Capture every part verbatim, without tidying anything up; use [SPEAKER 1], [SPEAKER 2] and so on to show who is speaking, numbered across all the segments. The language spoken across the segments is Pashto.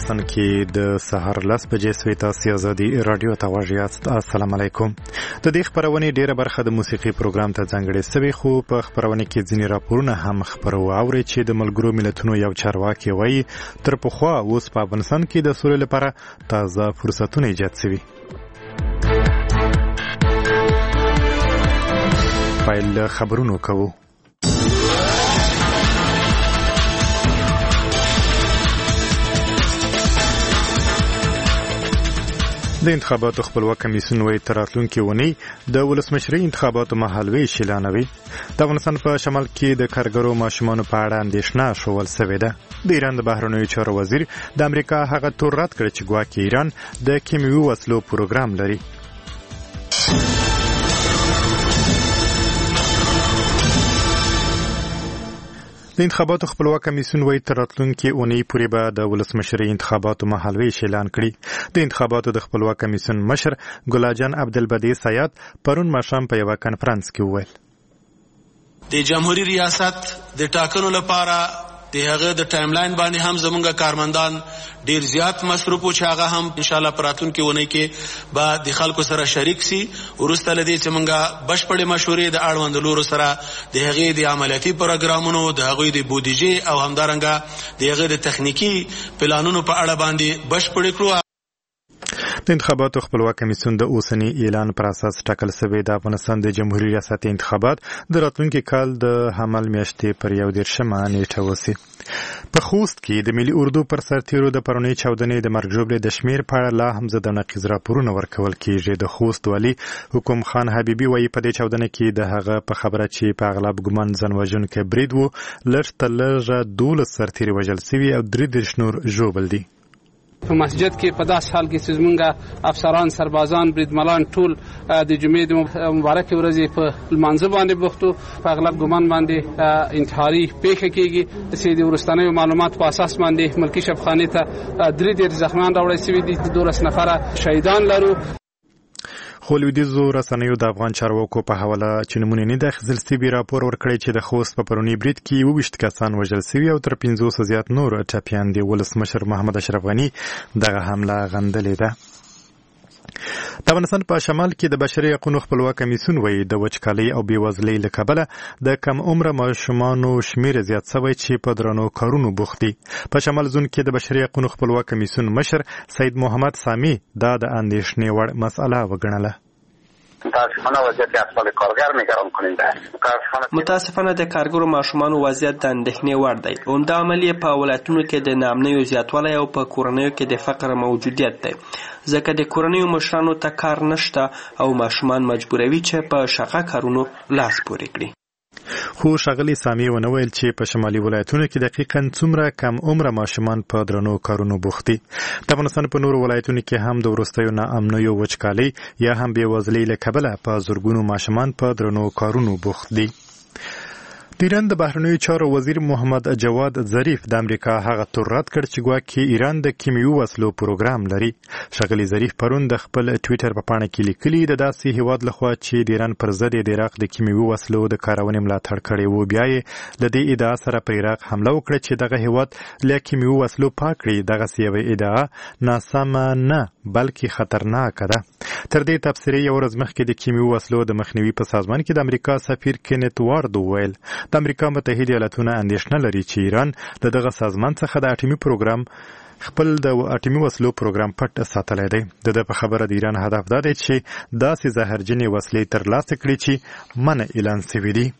[SPEAKER 1] افغانستان کې د سهار لس بجې سوي تاسو آزادي رادیو ته غوږ یاست. السلام علیکم. د دې خبرونې ډیره برخه د موسیقي پروګرام ته ځانګړې سوي، خو په خبرونه کې ځینې راپورونه هم خبرو اوري چې د ملګرو ملتونو یو چارواکي وایي تر پخوا اوس په افغانستان کې د سولې لپاره تازه فرصتونه ایجاد شوي. پیل خبرونو کوو. د انتخاباتو خپلواک کمیسیون وایي تر راتلونکې اونۍ د ولسمشرۍ انتخاباتو مهالویش اعلانوي. د افغانستان په شمال کې د کارګرو ماشومانو په اړه اندېښنه ښوول سوې ده. د ایران د بهرنیو چارو وزیر د امریکا هغه تور رد کړ چې ګواکې ایران د کیمیاوي وسلو پروګرام لري. د انتخاباتو خپلواک کمیسیون وایي تر راتلونکې اونۍ پورې به د ولسمشرۍ انتخاباتو مهالویش اعلان کړي. د انتخاباتو د خپلواک کمیسیون مشر ګلاجان عبدالبدی سیاد پرون ماښام په یوه کنفرانس کې وویل
[SPEAKER 2] د جمهوریت ریاست د ټاکنو لپاره د هغه د ټایم لاین باندې هم زمونږ کارمندان ډیر زیات مصروف او چې هغه هم ان شاء الله پراتون کې ونی کې با د خلکو سره شریک سي. ورسته لدی چې مونږه بشپړې مشورې د اړوند لورو سره د هغه د عملیاتي پروګرامونو د هغه د بودیجې او همدارنګه د هغه د تخنیکی پلانونو په اړه باندې بشپړې کړو.
[SPEAKER 1] د انتخاباتو خپلواک کمیسیون د اوسنی اعلان پر اساس ټاکل شوی د افغانستان د جمهوریت ریاست انتخابات د راتلونکي کال د حمل میاشتې پر یو دېرشمه نیټه وسي. په خوست کې د ملي اردو پر سرتیرو د پرونۍ چاودنې د مرګ ژوبلې د شمیر په اړه لا هم زده نقیض راپورونه ورکول کېږي. د خوست والي حکم خان حبیبي وایي په دې چاودنه کې د هغه په خبره چې په اغلب ګمان ځان وژونکی برید و لږ تر لږه دولس سرتیري وژل سوي او درې دېرش نور ژوبل دي.
[SPEAKER 3] په مسجد کې په داس حال کې چې زمونږ افسران سربازان بریدملان ټول د جمعې د مبارکې ورځې په لمانځه باندې بوختو. په اغلب ګمان باندې انتحاري پیښه کېږي چې د وروستنیو معلومات په اساس باندې ملکي شفخانې ته درې دېرش زخمیان راوړل سوي دي. دولس نفره شهیدان لرو.
[SPEAKER 1] خو لویدیځو رسنیو د افغان چارواکو په حواله چې نمونې نه د اخیستل سوي راپور ورکړی چې د خوست په پروني برید کې اووه ویشت کسان وژل سوي او تر پنځوسو زیات نور ټپیان دي. ولسمشر محمد اشرف غني دغه حمله غندلې ده. د افغانستان په شمال کې د بشري حقوقو خپلواک کمیسیون وایي د وچکالۍ او بېوزلۍ له کبله د کم عمره ماشومانو شمیر زیات شوی چې په درنو کارونو بوخت دي. په شمال زون کې د بشري حقوقو خپلواک کمیسیون مشر سید محمد سامی دا د اندېښنې وړ مسئله وګڼله.
[SPEAKER 4] متاسفانه وضعیت اطفال کارگر نگران کننده است.
[SPEAKER 5] متاسفانه د کارګرو ماشومانو وضعیت د اندېښنې وړ دی. عمده عمل یې په ولایتونو کې د ناامنیو زیاتوالی او په کورنیو کې د فقر موجودیت دی، ځکه د کورنیو مشرانو ته کار نشته او ماشومان مجبوروي چې په شقه کارونو لاس پورې کړي.
[SPEAKER 1] خو ښاغلي سامي ونه ویل چې په شمالي ولایتونو کې دقیقاً څومره کم عمره ماشومان په درنو کارونو بوخت دي. د افغانستان په نورو ولایتونو کې هم د وروستیو ناامنیو وچکالۍ یا هم بېوزلۍ له کبله په زرګونو ماشومان په درنو کارونو بوخت دي. د ایران د بهرنیو چارو وزیر محمد جواد ظریف د امریکا هغه تور رد کړ چې ګواکې ایران د کیمیاوي وسلو پروګرام لري. ښاغلي ظریف پرون د خپل ټویټر په پاڼه کې لیکلي د داسې هیواد لخوا چې د ایران پر ضد د عراق د کیمیاوي وسلو د کارونې ملاتړ کړی و بیا یې له دې ادعا سره په عراق حمله وکړه چې دغه هیواد له کیمیاوي وسلو پاک کړي. دغسې یوه ادعا ناسمه نه بلکې خطرناکه ده. تر دې تبصرې یو ورځ مخکې د کیمیاوي وسلو د مخنیوي په سازمان کې د امریکا سفیر کینت وارد وویل د امریکا متحده ایالاتونه اندېښنه لري چې ایران د دغه سازمان څخه د اټومي پروګرام خپل د اټومي وسلو پروګرام پټ ساتلی دی. د ده په خبره د ایران هدف دا دی چې داسې زهرجنې وسلې ترلاسه کړي چې منع اعلان شوي دي.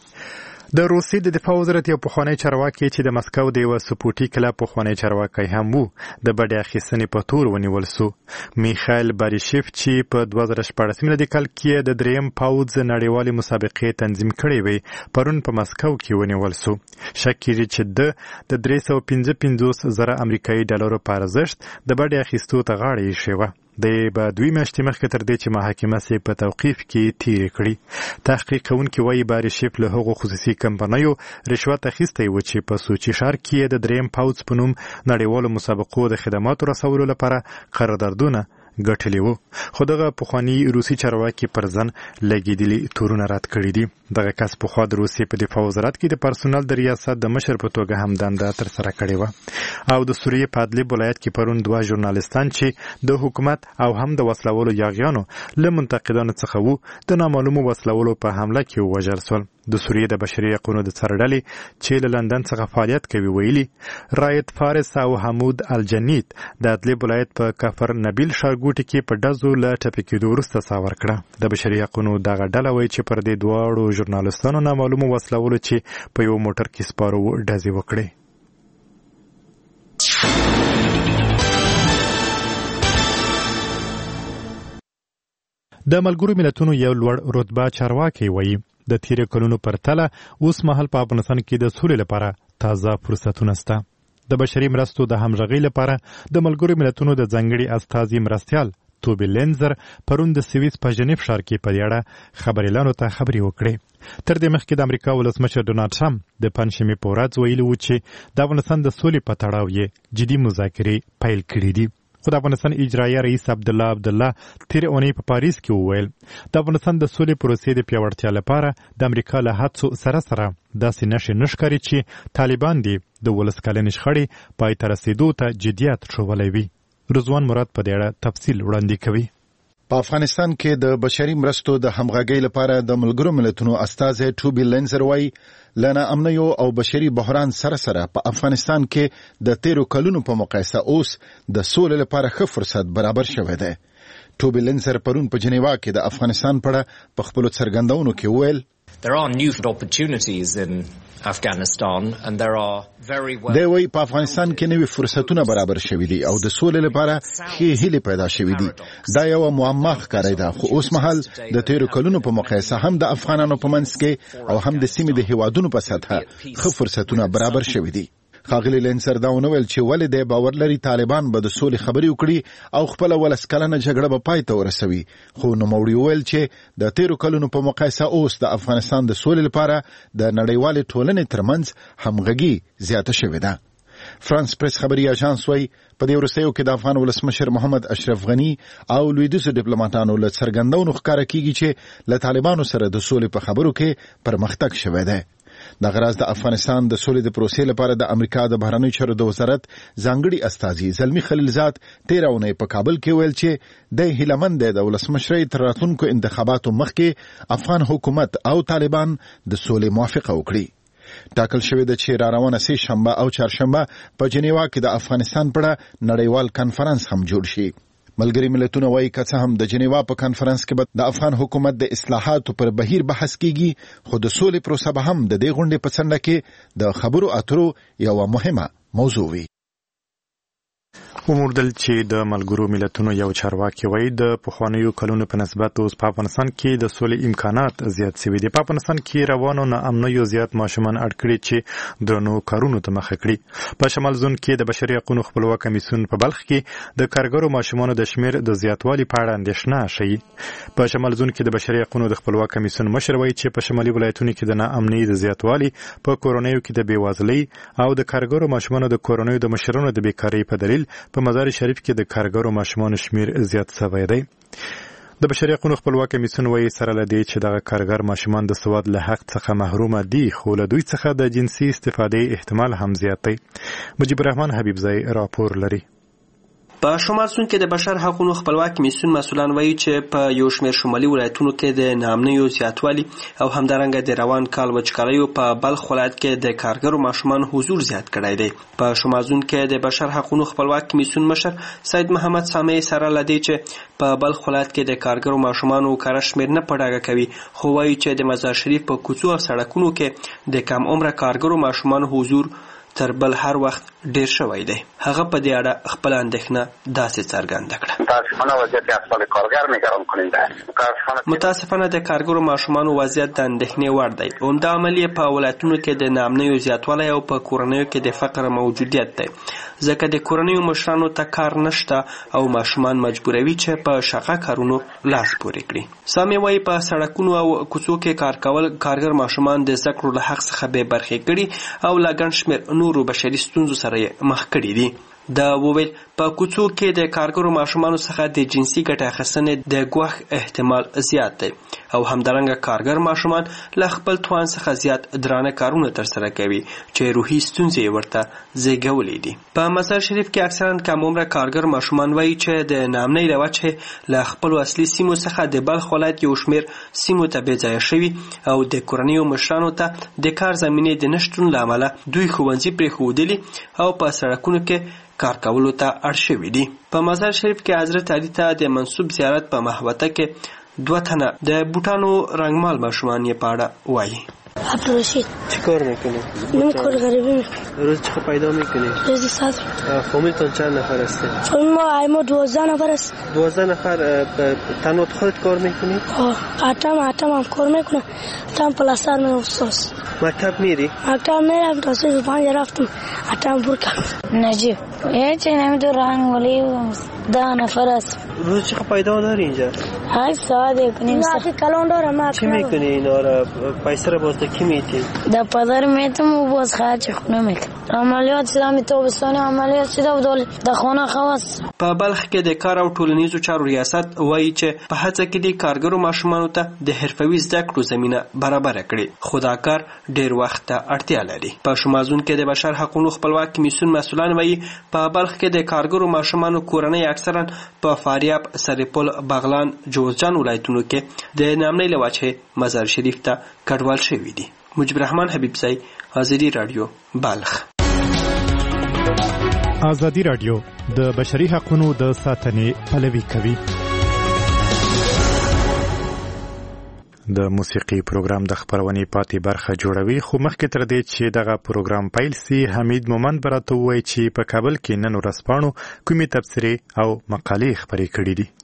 [SPEAKER 1] د روسیې د دفاع وزارت یو پخوانی چارواکی چې د مسکو د یوه سپوټي کلب پخوانی چارواکی هم وو د بډې اخیستنې په تور ونیول سو. میخایل باریشیف چې په دوه زره شپاړس میلادي کال کې د دریم پاوځ نړیوالې مسابقې تنظیم کړې وې پرون په مسکو کې ونیول سو. شک کېږي چې ده د درې سوه پنځه پنځوس زره امریکایي ډالرو په ارزښت د بډې اخیستو ته غاړه ایښې وه. د به دوی میاشتې مخکې تر دې چې محاکمه سي په توقیف کې تیرې کړي. تحقیق کوونکي وایي باریشیف له هغو خصوصي کمپنیو رشوت اخیستی و چې په سوچي ښار کې د دریم پاوځ په نوم نړیوالو مسابقو د خدماتو رسولو لپاره قراردادونه ګټلې وو، خو دغه پخواني روسي چارواکي پر ځان لګېدلي تورونه رد کړي دي. دغه کس پخوا د روسیې په دفاع وزارت کې د پرسونل د ریاست د مشر په توګه هم دنده ترسره کړې وه. او د سوریې په ادلیب ولایت کې پرون دوه ژورنالستان چې د حکومت او هم د وسلوالو یاغیانو له منتقدانو څخه وو د نامعلومو وسلوالو په حمله کې ووژل سول. د سوریې د بشري حقونو د څارډلې چې له لندن څخه فعالیت کوي ویلي رایت فارس او حمود الجنید د ادلیب ولایت په کفر نبیل ښارګوټي کې په ډزو له ټپي کېدو وروسته ساه ورکړه. د بشري حقونو دغه ډله وایي چې پر دې دواړو ژورنالستانو نامعلومو وسلوالو چې په یو موټر کې سپاره وو ډزې وکړې. د ملګرو ملتونو یو لوړ رتبه چارواکي وایي د تیرې کلونو پرتله اوس مهال په افغانستان کې د سولې لپاره تازه فرصتونه شته. د بشري مرستو د همغږۍ لپاره د ملګرو ملتونو د ځانګړي استازي مرستیال توبی لینزر پرون د سویس په ژنیف ښار کې په دې اړه خبریالانو ته خبرې وکړې. تر دې مخکې د امریکا ولسمشر ډونالډ ټرمپ د پنجشنبې په ورځ ویلي و چې د افغانستان د سولې په تړاو یې جدي مذاکرې پیل کړي دي. خو د افغانستان اجرایه رئیس عبدالله عبدالله تیر اونۍ په پاریس کې وویل د افغانستان د سولې پروسې د پیاوړتیا لپاره د امریکا له هڅو سره سره داسې نښې نه ښکاري چې طالبان دې د ولس کلنې شخړې پای ته رسېدو ته جدیت ښوولی وي. رضوان مراد په دې اړه تفصیل وړاندې کوي.
[SPEAKER 6] په افغانستان کې د بشري مرستو د همغږۍ لپاره د ملګرو ملتونو استازی توبی لینزر وایي له ناامنیو او بشري بحران سره سره په افغانستان کې د تیرو کلونو په مقایسه اوس د سولې لپاره ښه فرصت برابر شوی دی. توبی لینزر پرون په جنیوا کې د افغانستان په اړه په خپلو څرګندونو کې وویل
[SPEAKER 7] There are new opportunities in Afghanistan and there are very well
[SPEAKER 6] دی وایي په افغانستان کې نوي فرصتونه برابر شوي دي او د سولې لپاره ښې هیلې پیدا شوي دي. دا یوه معما ښکاري ده، خو اوس مهال د تیرو کلونو په مقایسه هم د افغانانو په منځ کې او هم د سیمې د هیوادونو په سطحه ښه فرصتونه برابر شوي دي. ښاغلي لینسر دا ونه ویل چې ولې دی باور لري طالبان به د سولې خبرې وکړي او خپله ولس کلنه جګړه به پای ته ورسوي. خو نوموړي وویل چې د تیرو کلونو په مقایسه اوس د افغانستان د سولې لپاره د نړیوالې ټولنې ترمنځ همغږي زیاته شوې ده. فرانس پریس خبري اژانس وایي په دې وروستیو کې د افغان ولسمشر محمد اشرف غني او لویدیځو ډیپلوماټانو له څرګندونو ښکاره کیږي چې له طالبانو سره د سولې په خبرو کې پرمختګ شوی دی. د غراز د افغانستان د سولې د پروسې لپاره د امریکا د بهرنیو چارو د وزارت ځانګړي استازي زلمی خلیلزاد تیر اونۍ په کابل کې ویل چې د هیلمند د ولسمشرۍ تر راتلونکو انتخاباتو مخکې افغان حکومت او طالبان د سولې موافقه وکړي. ټاکل شوې ده چې را روانه سه شنبه او چهارشنبه په جنیوا کې د افغانستان په اړه نړیوال کنفرانس هم جوړ شي. ملګري ملتونه وایي که څه هم د جنیوا په کنفرانس کې به د افغان حکومت د اصلاحاتو پر بهیر بحث کیږي، خو د سولې پروسه به هم د دې غونډې په څنډه کې د خبرو اترو یوه مهمه موضوع وي.
[SPEAKER 1] وموندل چې د ملګرو ملتونو یو چارواکي وایي د پخوانیو کلونو په نسبت اوس په افغانستان کې د سولې امکانات زیات شوي دي. په افغانستان کې روانو ناامنیو زیات ماشومان اړ کړي چې درنو کارونو ته مخه کړي. په شمال زون کې د بشري حقوقو خپلواک کمیسیون په بلخ کې د کارګرو ماشومانو د شمیر د زیاتوالي په اړه اندېښنه ښیي. په شمال زون کې د بشري حقوقو د خپلواک کمیسیون مشر وایي چې په شمالي ولایتونو کې د ناامنۍ د زیاتوالي په کورونیو کې د بیوازلۍ او د کارګرو ماشومانو د کورونیو د مشرانو د بیکارۍ په دلیل په مزار شریف کې د کارګرو ماشومانو شمیر زیات شوی دی. د بشري حقوقو خپلواک کمیسیون وایي سره له دې چې دغه کارګر ماشومان د سواد له حق څخه محروم دي، خو له دوی څخه د جنسي استفادې احتمال هم زیات دی. مجيب الرحمن حبیبزی راپور لري.
[SPEAKER 5] په شمال سون کې د بشر حقوقو خپلواک کمیسیون مسؤلان وایي چې په یو شمېر شمالي ولایتونو کې د ناامنیو زیاتوالي او همدارنګه د روان کال وچکالیو په بلخ ولایت کې د کارګرو ماشومان حضور زیات کړی دی. په شمال سون کې د بشر حقوقو خپلواک کمیسیون مشر سید محمد سامي سره لدی چې په بلخ ولایت کې د کارګرو ماشومانو کار شمېر نه پړاګه کوي، خو وایي چې د مزار شریف په کوڅو او سړکونو کې د کم عمره کارګرو ماشومان حضور تر بل هر وخت ډیر شوی دی. هغه په دې اړه خپل اندېښنه داسې څرګنده کړه.
[SPEAKER 4] متاسفانه وضعیت اطفال کارگر نگران کننده.
[SPEAKER 5] متاسفانه د کارګرو ماشومانو وضعیت د اندېښنې وړ دی. عمده عمل یې په ولایتونو کې د ناامنیو زیاتوالی او په کورنیو کې د فقر موجودیت دی، ځکه د کورنیو مشرانو ته کار نشته او ماشومان مجبوروي چې په شقه کارونو لاس پورې کړي. سامي وایي په سړکونو او کوڅو کې کار کول کارګر ماشومان د زده کړو له حق څخه بې برخې کړي او له ګڼ شمېر نورو بشري ستونزو سره یې مخ کړي دي. دا وویل په کوڅو کې د کارګرو ماشومانو څخه د جنسي ګټې اخیستنې د ګواښ احتمال زیات دی او همدارنګه کارګر ماشومان له خپل توان څخه زیات درانه کارونه ترسره کوي چې روحي ستونزې ورته زیږولې دي. په مزار شریف کې اکثرا کم عمره کارګر ماشومان وایي چې د ناامنۍ له وجې له خپلو اصلي سیمو څخه د بلخ ولایت یو شمېر سیمو ته بېځایه شوي او د کورنیو مشرانو ته د کار زمینې د نشتون له امله دوی ښوونځي پرېښودلي او په سړکونو کې کار کولو ته اړ شوي دي. په مزار شریف کې حضرت علي ته د منسوب زیارت په محوطه کې دوه تنه د بوټانو رنګمال ماشومان یې په اړه وایي.
[SPEAKER 8] عبدالرشید
[SPEAKER 5] چی کار میکنی؟
[SPEAKER 8] من کار غریبی میکنم.
[SPEAKER 5] روز چقدر پیدا میکنی؟
[SPEAKER 8] روزی صد.
[SPEAKER 5] فامیلتون چند نفر هستی؟
[SPEAKER 8] فامیل ما ما دوازده نفر است.
[SPEAKER 5] دوازده نفر تنها خودت کار میکنی؟
[SPEAKER 8] آه آتام آتام هم کار میکنم. آتام پلاستر میرم استاد.
[SPEAKER 5] مکتب میری؟
[SPEAKER 8] مکتب میرم تا سه پنج رفتم. آتام بور کردم.
[SPEAKER 9] نجیب هیچ نمیدونم ولی ده نفر است.
[SPEAKER 5] روز چقدر پیدا داری اینجا؟
[SPEAKER 9] هر ساعت کنیم.
[SPEAKER 8] نه کلان دارم ما.
[SPEAKER 5] چی میکنی اینا را؟ پیسه را باز کی میتی؟
[SPEAKER 9] در پدر میتم و باز خرج خونه میکنم. عملیات سلامی تابستانی عملیات شده و دول در خانه خواست.
[SPEAKER 5] په بلخ کې د کار او ټولنیزو چارو ریاست وایي چې په هڅه کې د کارګرو ماشومانو ته د حرفوي زده کړو زمینه برابره کړي، خو دا کار ډېر وخت ته اړتیا لري. په شمازون کې د بشر حقونو خپلواک کمیسیون مسؤلان وایي په بلخ کې د کارګرو ماشومانو کورنۍ اکثرا په فاریاب، سرپل، بغلان، جوزجان ولایتونو کې د ناامنۍ له وجې مزار شریف ته کډوال شوي دي. مجيب الرحمن حبیبزی، آزادی رادیو، بلخ.
[SPEAKER 1] آزادی رادیو د بشري حقوقو د ساتنې پلوي کوي. د موسیقي پروګرام د خبرونې پاتې برخه جوړوي، خو مخکې تر دې چې دغه پروګرام پیل سي حمید مومند براته وایي چې په کابل کې نن ورځپاڼو کومې تبصرې او مقالې خبرې کړې دي.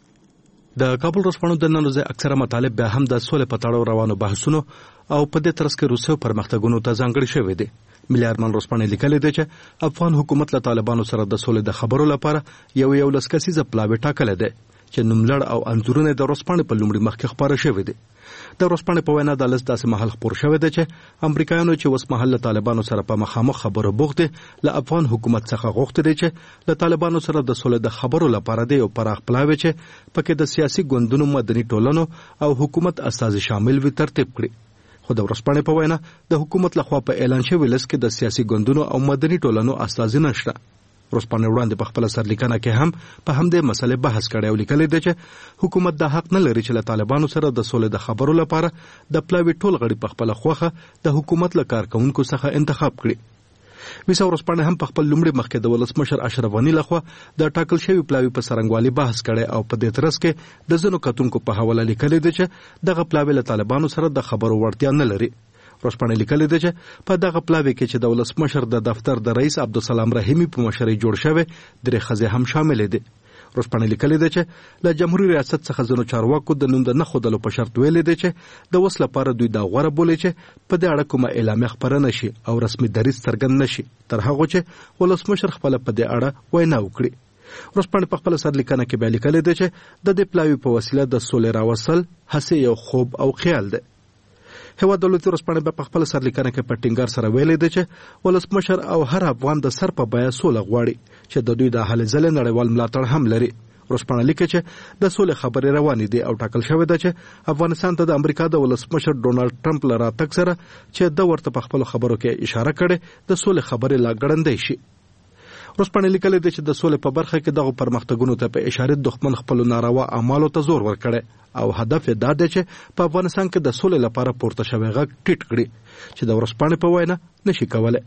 [SPEAKER 10] د کابل ورځپاڼو د نن ورځې اکثره مطالب بیا هم د سولې په تړاو روانو بحثونو او په دې ترڅ کې روسیې پرمختګونو ته ځانګړي شوي دي. ملي ارمان ورځپاڼې لیکلي دي چې افغان حکومت له طالبانو سره د سولې د خبرو لپاره یو یو لس کسیزه پلاوی ټاکلی دی چې نوملړ او انځورونه د ورځپاڼې په لومړي مخ کې خپاره شوي دي. د ورځپاڼې په وینا دا لس داسې مهال خپور شوی دی چې امریکایانو چې اوس مهال له طالبانو سره په مخامخ خبرو بوخت دي، له افغان حکومت څخه غوښتي دي چې له طالبانو سره د سولې د خبرو لپاره دی یو پراخ پلاوی چې پکې د سیاسي ګوندونو، مدني ټولنو او حکومت استازي شامل وي ترتیب کړي. خو د ورځپاڼې په وینا د حکومت لخوا په اعلان شوي لست کې د سیاسي ګوندونو او مدني ټولنو استازي نشته. ورځپاڼې وړاندې په خپل سرلیکنه کې هم په همدې مسلې بحث کړی او لیکلی دی چې حکومت دا حق نه لري چې له طالبانو سره د سولې د خبرو لپاره د پلاوي ټول غړي په خپله خوښه د حکومت له کارکوونکو څخه انتخاب کړي. ویسا ورځپاڼې هم په خپل لومړي مخ کې د ولسمشر اشرف غني لخوا د ټاکل شوي پلاوي په څرنګوالي بحث کړی او په دې ترڅ کې د ځینو کتونکو په حواله لیکلی دی چې دغه پلاوي له طالبانو سره د خبرو وړتیا نه لري. ورځپاڼې لیکلی دی چې په دغه پلاوي کې چې د ولسمشر د دفتر د رئیس عبدالسلام رحیمي په مشرۍ جوړ شوی درې ښځې هم شاملې دي. ورځپاڼې لیکلی دی چې له جمهوري ریاست څخه ځینو چارواکو د نوم د نه ښودلو په شرط ویلي دی چې د اوس لپاره دوی دا غوره بولي چې په دې اړه کومه اعلامیه خپره نه شي او رسمي دریځ څرګند نه شي تر هغو چې ولسمشر خپله په دې اړه وینا وکړي. ورځپاڼې په خپله سرلیکنه کې بیا لیکلی دی چې د دې پلاوي په وسیله د سولې راوستل هسې یو خوب او خیال دی. هیواد دولتي ورځپاڼې بیا په خپله سرلیکنه کې په ټینګار سره ویلی دی چې ولسمشر او هر افغان د سر په بیه سوله غواړي چې د دوی د هلې ځلې نړیوال ملاتړ هم لري. ورځپاڼه لیکي چې د سولې خبرې روانې دي او ټاکل شوی ده چې افغانستان ته د امریکا د ولسمشر ډونالډ ټرمپ له راتګ سره چې د ورته په خپلو خبرو کې اشاره کړې د سولې خبرې لا ګړندۍ شي. ورځپاڼې لیکلی دی چې د سولې په برخه کې دغو پرمختګونو ته په اشاره دښمن خپلو ناروا اعمالو ته زور ورکړی او هدف یې دا دی چې په افغانستان کې د سولې لپاره پورته شوی غږ ټیټ کړي چې د ورځپاڼې په وینا نشي کولی.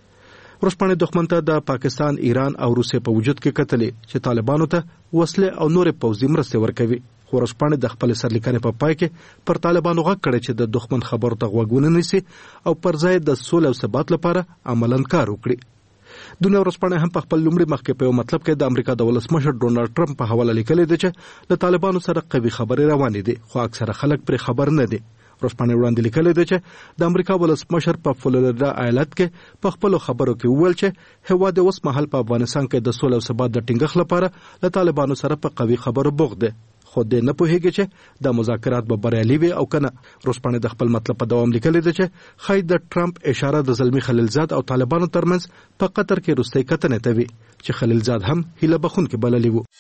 [SPEAKER 10] ورځپاڼې دښمن ته د پاکستان، ایران او روسیې په وجود کې کتلې چې طالبانو ته وسلې او نورې پوځي مرستې ورکوي. خو ورځپاڼې د خپلې سرلیکنې په پای کې پر طالبانو غږ کړی چې د دښمن خبرو ته غوږ ونه نیسي او پر ځای د سولې او ثبات لپاره عملاً کار وکړي. دنیا ورځپاڼې هم په خپل لومړي مخ کې په یو مطلب کې د امریکا د ولسمشر ډونالډ ټرمپ په حواله لیکلی دی چې له طالبانو سره قوي خبرې روانې دي خو اکثره خلک پرې خبر نه دي. ورځپاڼې وړاندې لیکلی دی چې د امریکا ولسمشر په فلوریدا ایالت کې په خپلو خبرو کې وویل چې هیواد اوس مهال په افغانستان کې د سولې او ثبات د ټینګښت لپاره له طالبانو سره په قوي خبرو بوخت دی خو د نه پوهیږي چې د مذاکرات به بریالي وي او کنه. روسپانې د خپل مطلب په دوام لیکلي ده چې خای د ټرمپ اشاره د زلمی خلیلزاد او طالبانو ترمنځ په قطر کې روستۍ کتنې ته وي چې خلیلزاد هم هیله بخونکې بللی وو.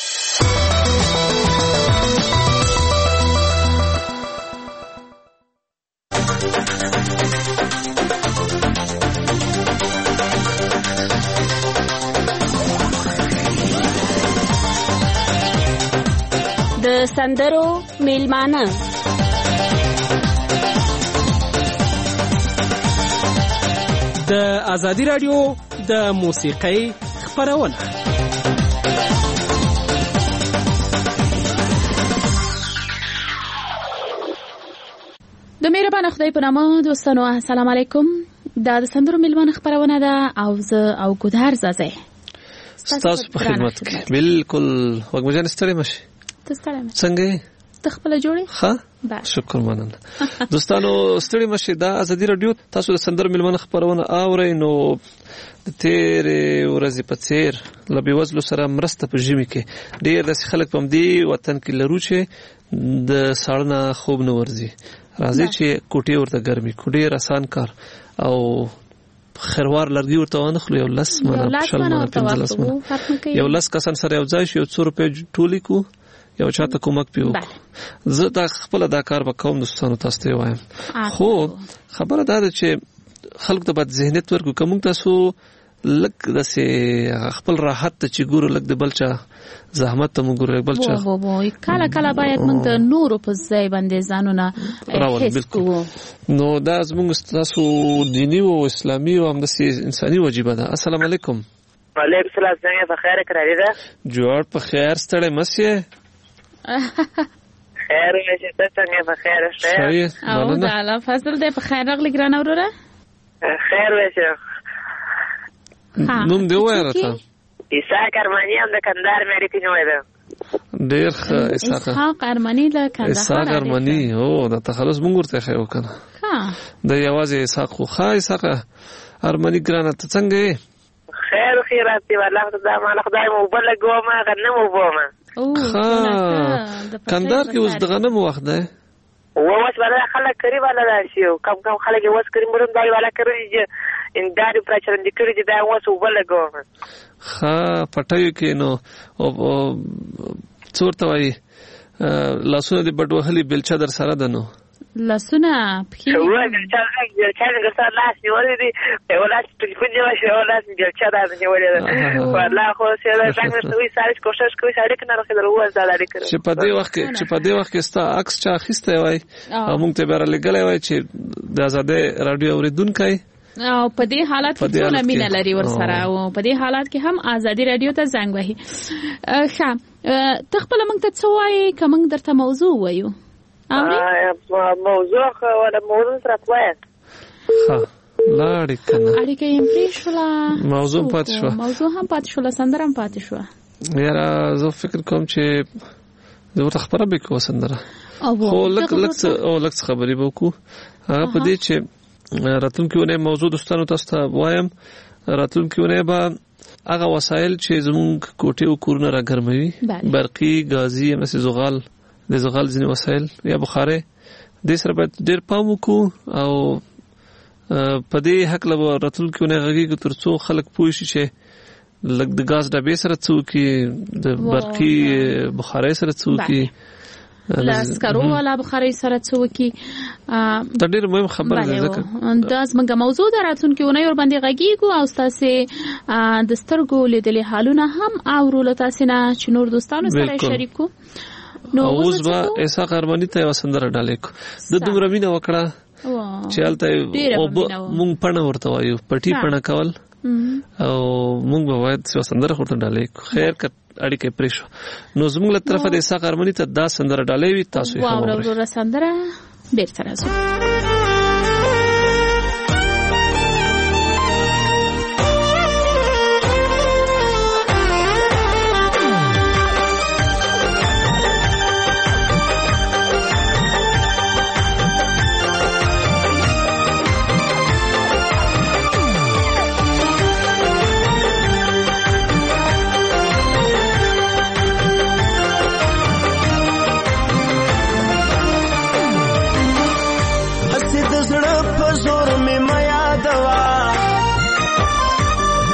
[SPEAKER 11] د سندرو میلمانه
[SPEAKER 12] د ازادي رادیو د موسیقۍ خپرونه.
[SPEAKER 13] د مهربان خدای په نامه دوستانو السلام علیکم. دا د سندرو میلمانه خپرونه ده او زه او ګودار زازه
[SPEAKER 14] ستاسو په خدمت کې. بالکل وګمجن ستړي مشي.
[SPEAKER 13] ته ستړي مشي
[SPEAKER 14] څنګه
[SPEAKER 13] ته خپل جوړي؟
[SPEAKER 14] ها شکر مننه. دوستانو ستړي مشي. دا ازادي رادیو تاسو د سندرو میلمانه خپرونه اورئ. نو د تیر ورځې په څیر له بېوزلو سره مرسته په ژمي کې ډېر داسې خلک په همدې وطن کې لرو چې د ساړه نه خوب نه ورځي. راځي چې کوټې ورته ګرمي کو ډېر اسان کار او خروار لرګي ورته ونخلو. یو لس منه شل منه پنځلس منه یو لس کسان سره یو ځای شي یو څو روپۍ ټولې کو یو چاته کومک پیو. زه دا خپل دا کار وکوم دوستانو تاسو ته وایم. خو خبره دا ده چې خلکو ته باید ذهنیت ورکړو. کوم تاسو لک دسه خپل راحت ته چې ګورو لک د بلچا زحمت ته موږ ګورو بلچا
[SPEAKER 13] وو وو کله کله باید موږ د نورو په ځای باندې ځانونه حس کوو.
[SPEAKER 14] نو دا زموږ تاسو دینی او اسلامي او همداسي انساني واجب ده. السلام علیکم.
[SPEAKER 15] وعلیکم السلام. څنګه په خیر کړی ده؟
[SPEAKER 14] جوړ په خیر ستړی مسیه.
[SPEAKER 15] خیر نشه ته څنګه په خیر
[SPEAKER 13] شته؟ او دا الله فضل دې په خیر راغلی ګران اوره.
[SPEAKER 15] خیر وشه.
[SPEAKER 14] نوم دی وایره ته؟
[SPEAKER 15] اسحاق ارمانی هم د کندهار مېری کې نوې ده.
[SPEAKER 14] ډېر ښه اسحاق.
[SPEAKER 13] اسحاق ارمانی د کندهار.
[SPEAKER 14] اسحاق ارمانی او د تخلص مونږ ورته خو کنه.
[SPEAKER 13] ها.
[SPEAKER 14] د یوازې اسحاق خو خای اسحاق ارمانی ګرانه ته څنګه؟
[SPEAKER 15] خیر خیرات دی والله خدای ما خدای مو بل ګوما غنم وبوما.
[SPEAKER 14] ها. کندهار کې اوس د غنم وخت ده.
[SPEAKER 15] و وس ولا خلک کری ولا راشي کم کم خلک وس کری مرون دای ولا کری ان داري پرچر د کړي چې دا وس وبلګو.
[SPEAKER 14] ها پټایو کې نو او څورته وای لاسونه د بډوهلي بلچا در سره ده. نو
[SPEAKER 13] لاسونه پخې
[SPEAKER 15] وای چې چې د سره لاس نیولې دي په ولاس ټلیفون دی شو ولاس بلچا دا نیولې ده. والله خو سره څنګه کوي ساري کوشش کوي ساري کنه راځي دروازه زالاري کوي
[SPEAKER 14] چې په دې وخت کې چې په دې وخت کې ستا عکس چا اخیسته وای او موږ ته بیره لګلې وای چې د آزادې رادیو اوریدونکو
[SPEAKER 13] او په دې حالت کې څونه مینه لري ورسره او په دې حالت کې هم ازادي رادیو ته زنګ وهي. ښه ته خپل موږ ته څه وایي که موږ درته موضوع وایو؟
[SPEAKER 15] موضوع ولا موضوع سره وایي.
[SPEAKER 14] ښه لاړې کنه
[SPEAKER 13] اړیکه یې پرېښوله.
[SPEAKER 14] موضوع پاتې شوه.
[SPEAKER 13] موضوع هم پاتې شوله سندره هم پاتې شوه.
[SPEAKER 14] یاره زه فکر کوم چې زه ورته خبره به کوم سندره خو لږ لږ او لږ خبرې به وکړو. هغه په دې چې راتلونکي ونه موضوع دوستانو تاسو ته وایم. راتلونکي ونه به هغه وسایل چې زموږ کوټې او کورونه راګرموي برقي غازي مثل زغال د زغال ځینې وسایل یا بخاري د سره باید ډېر پام وکړو او په دې حق له راتلونکي ونه غږیږي ترڅو خلک پوه شي چې لږ د غاز ډبې سره څوکي د برقي بخاري سره څوکي
[SPEAKER 13] لاسکرو والا بخاري سره څوکي.
[SPEAKER 14] دا ډېر مهم خبره ده ځکه
[SPEAKER 13] دا زموږ موضوع ده راتلونکي ونه ور باندې غږیږو او تاسو د سترګو لیدلې حالونه هم اورو له تاسو نه چې نور دوستانو سره شریکو.
[SPEAKER 14] نو اوس به اسحاق ارمانی ته وسندره ډالې کو د دومره مینه وکړه چې الته او مونږ پڼه ورته وایو پټي پڼه کول او مونږ به وایو چې وسندره ورته ډالې کو. خیر ک اړیکې پرې شو. نو زموږ له طرفه د اسحاق ارمانی ته دا سندره ډالې وي تاسو یې
[SPEAKER 13] خبره واورئ. واو سندره ډېر سره زو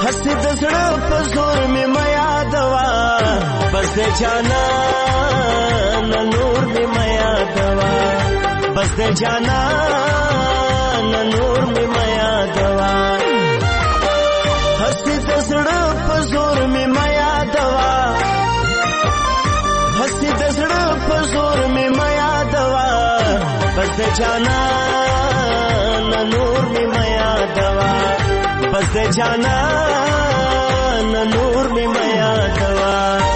[SPEAKER 16] هستی د زړه په زور مې مه یادوه بس د جانان نور مې مه یادوه بس د جانان نور مې مه یادوه هستی د زړه په زور مې مه یادوه هستی د زړه په زور مې مه یادوه بس د جانان نور مې مه یادوه بس د جانان نور مې مه یادوه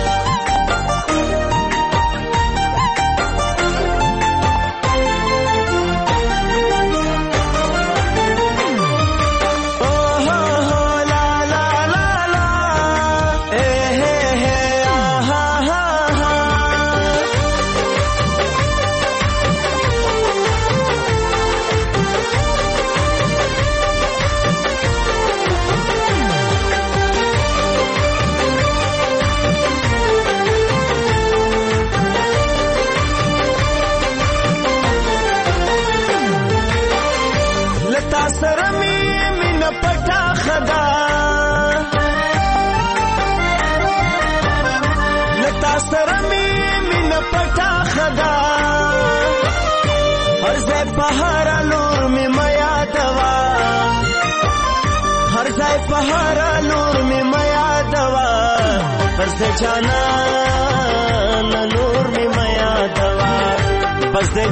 [SPEAKER 16] پهارا نور می میا دوا بس د جانان نور می میا دوا بس د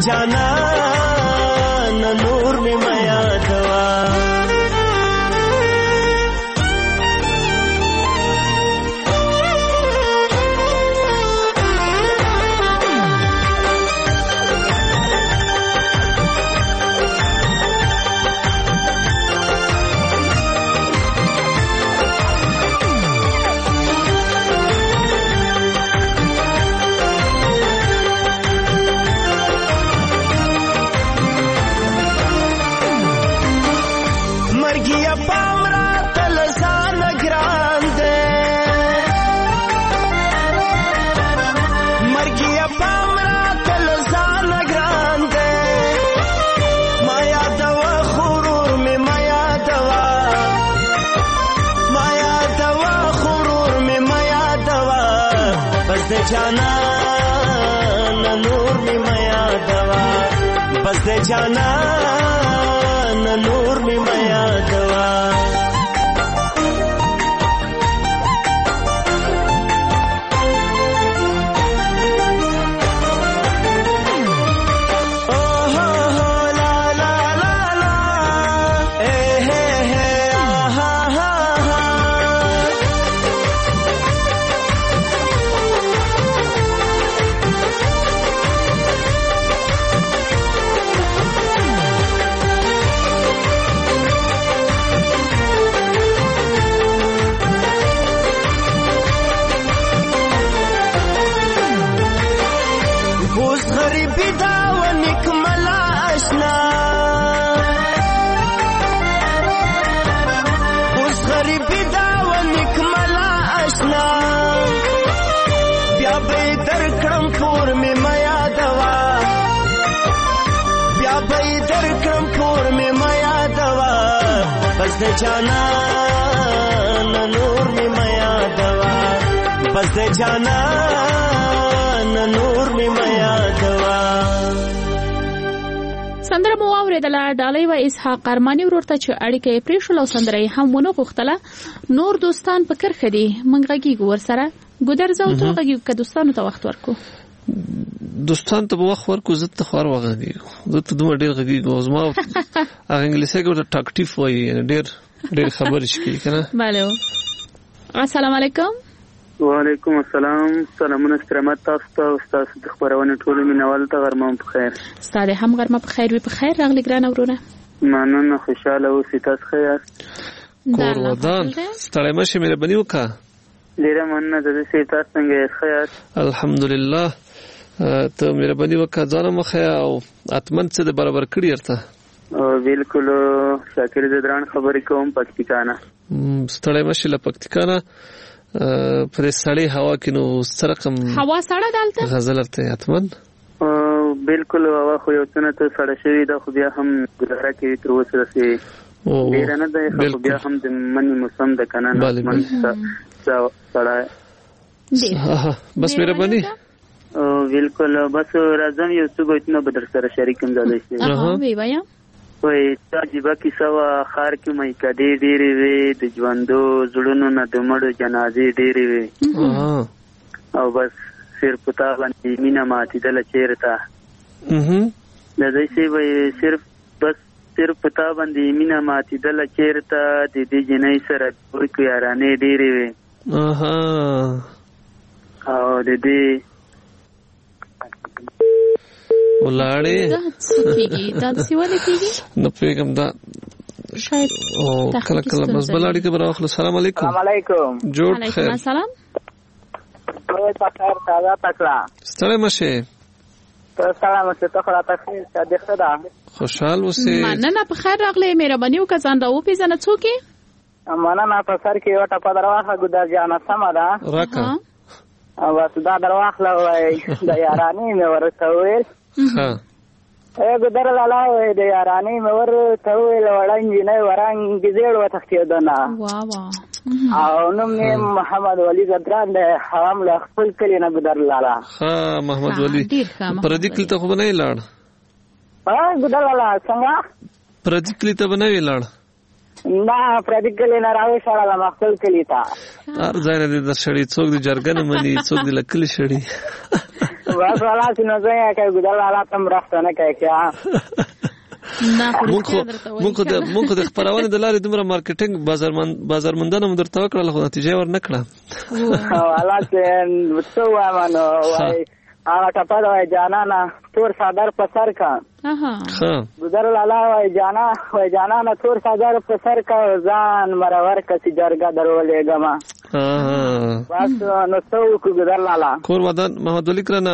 [SPEAKER 16] جانان نور می میا دوا جانان نور می میا دوا بس د جانان نور می میا دوا بس د جانان نور می میا دوا بس د جانان نور می میا دوا
[SPEAKER 13] سندره مو اوریدله ډالۍ و اسحاق ارمانی ورته چې اړیکه یې پریښول او سندره یې هم ونه غوښتله نور دوستان په کرخه دي منګ غږیږو ورسره ګودر زو ته غږیږو که دوستانو ته وخت ورکو
[SPEAKER 14] دوستان ته وخت ورکو زه ته خور وغږیږو زه ته دومره ډېر غږیږو زما هغه انګلیسي کې ورته ټاکټیف وایي ډېر ډېر خبرې شي کنه
[SPEAKER 13] bale السلام علیکم
[SPEAKER 17] وعلیکم السلام سلامونه سترمت تاسو ته استاد د خبرونه ټول مینوال ته غرمه په خیر
[SPEAKER 13] استاد هم غرمه په خیر وي په خیر راغلی ګران اورونه
[SPEAKER 17] مننه خوشاله اوسئ تاسو خیر
[SPEAKER 14] کور ودان ستړی مشه مهرباني وکړه
[SPEAKER 17] ډیره مننه د دې تاسو څنګه خیر
[SPEAKER 14] الحمدلله ته مهرباني وکړه ځان مخه او اتمن څه د برابر کړی ارته
[SPEAKER 17] بالکل شاکر دې دران خبرې کوم پکتیکانا
[SPEAKER 14] ستړی مشه له پکتیکانا پر سړی هوا کې نو سرقم
[SPEAKER 13] هوا سړه دالته
[SPEAKER 14] غزل ارته اتمن
[SPEAKER 17] بالکل هوا خو یو څنګه ته سړه شوی دا خو بیا هم ګذاره کوي تر اوسه رسي ډیر نه دی خو بیا هم د منی موسم د کنه نه من سره
[SPEAKER 14] بس مهرباني
[SPEAKER 17] بالکل بس راځم یو څه بیتونه به در سره شریکم زده شي
[SPEAKER 13] اها وی وایا
[SPEAKER 17] وای تاجیبه کیسه وا خار کې مې کډې ډېرې وې د ژوندو زړونو نه د مړو جنازې ډېرې وې او بس سر پتا باندې مینا ماتېدله چېرته د دې شی وای صرف بس سر پتا باندې مینا ماتېدله چېرته د دې جنۍ سره ورکو یارانې ډېرې وې او د دې
[SPEAKER 14] ولاړې
[SPEAKER 13] دا څه کېږي دا څه ولې کېږي
[SPEAKER 14] نو پیغام دا
[SPEAKER 13] شاید
[SPEAKER 14] او کله کله بس بلاړې کې براخله السلام علیکم
[SPEAKER 18] السلام علیکم
[SPEAKER 14] جوړ خیر
[SPEAKER 13] علیکم السلام
[SPEAKER 18] وای تاسو تازه تکړه
[SPEAKER 14] ستړی مشه
[SPEAKER 18] ته سلام مشه ته خلا تخیر ته د خدا
[SPEAKER 14] خوشحال اوسې
[SPEAKER 13] مننه په خیر راغلی مهرباني وکړه ځان راو پیژنه څوک یې
[SPEAKER 18] مننه په سر کې وټه په درواخه ګودر جانه سم ده
[SPEAKER 14] راکا
[SPEAKER 18] او بس دا درواخله وای د یارانی مې ورته ویل
[SPEAKER 14] ها
[SPEAKER 18] اے ګدر لالا وې د یارانی مور ته ویل وړاندې نه ورنګ زیړ وتښتیدنه
[SPEAKER 13] وا وا
[SPEAKER 18] او نو مې محمد ولی زدران د حرام له خپل کلی نه ګدر لالا
[SPEAKER 14] ها محمد ولی پردی کلی ته خو نه لاړ
[SPEAKER 18] ها ګدر لالا څنګه
[SPEAKER 14] پردی کلی ته نه لاړ
[SPEAKER 18] نه پردی کلی نه راوي شړل ما خپل کلی ته
[SPEAKER 14] هر ځای نه د شړې څوک د جرګن مني څوک د لکل شړې
[SPEAKER 18] بس والا چې نو ځای کې ګدل والا تم راځه نه کوي کیا
[SPEAKER 14] مونږ د مونږ د خبرونه د لارې دومره مارکیټینګ بازارمن بازارمندانو مو درته وکړل خو نتیجه ور نه کړه
[SPEAKER 18] والا چې وڅو وامنو وای هغه ټپه وای جانانا تور صدر په سر کا
[SPEAKER 13] اها
[SPEAKER 14] ها
[SPEAKER 18] ګدل لالا وای جانا وای جانانا تور صدر په سر کا ځان مرور کسي جرګه درولې ګما بس نو څو کو ګدل لالا
[SPEAKER 14] کور ودان محمد ولی کرنه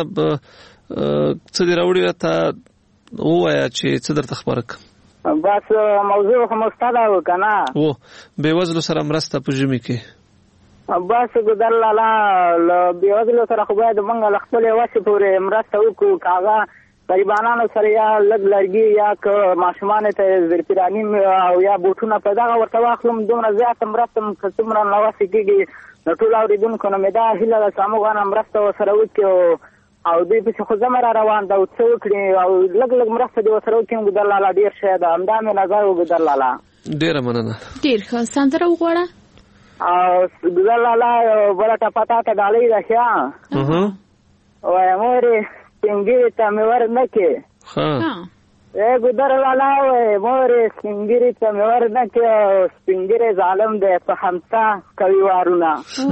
[SPEAKER 14] څه دی راوړی راته وایا چې څه درته خبرک
[SPEAKER 18] بس موضوع هم مستدا وکنه
[SPEAKER 14] او به وزلو سره مرسته په جمی کې
[SPEAKER 18] بس ګدل لالا به وزلو سره خو باید مونږ خپل واسه پورې مرسته وکړو کاغه غریبانو سره یا لګ لرګي یا ک ماشومان ته زرپرانی او یا بوټونه په دغه ورته واخلم دومره زیات مرسته کومره نواسي کېږي نو ټول اوریدونکو نو مې دا هیله سموغه مرسته سره وکړو او دې په خو زمره روان دا څو کړی او لګ لګ مرسته دی سره وکړم ګدل لالا ډیر شه دا امدا مې نظر وګدل لالا
[SPEAKER 14] ډیر مننه
[SPEAKER 13] ډیر ښه سندره وغوړه
[SPEAKER 18] او ګدل لالا ورته پتا ته ډالۍ راشه
[SPEAKER 14] اها
[SPEAKER 18] وای مورې څنګه ته مې ور نه کې
[SPEAKER 14] ها
[SPEAKER 18] اے ګدل لالا وای مورې څنګه ته مې ور نه کې څنګه ظالم دې په همتا کوي وارونه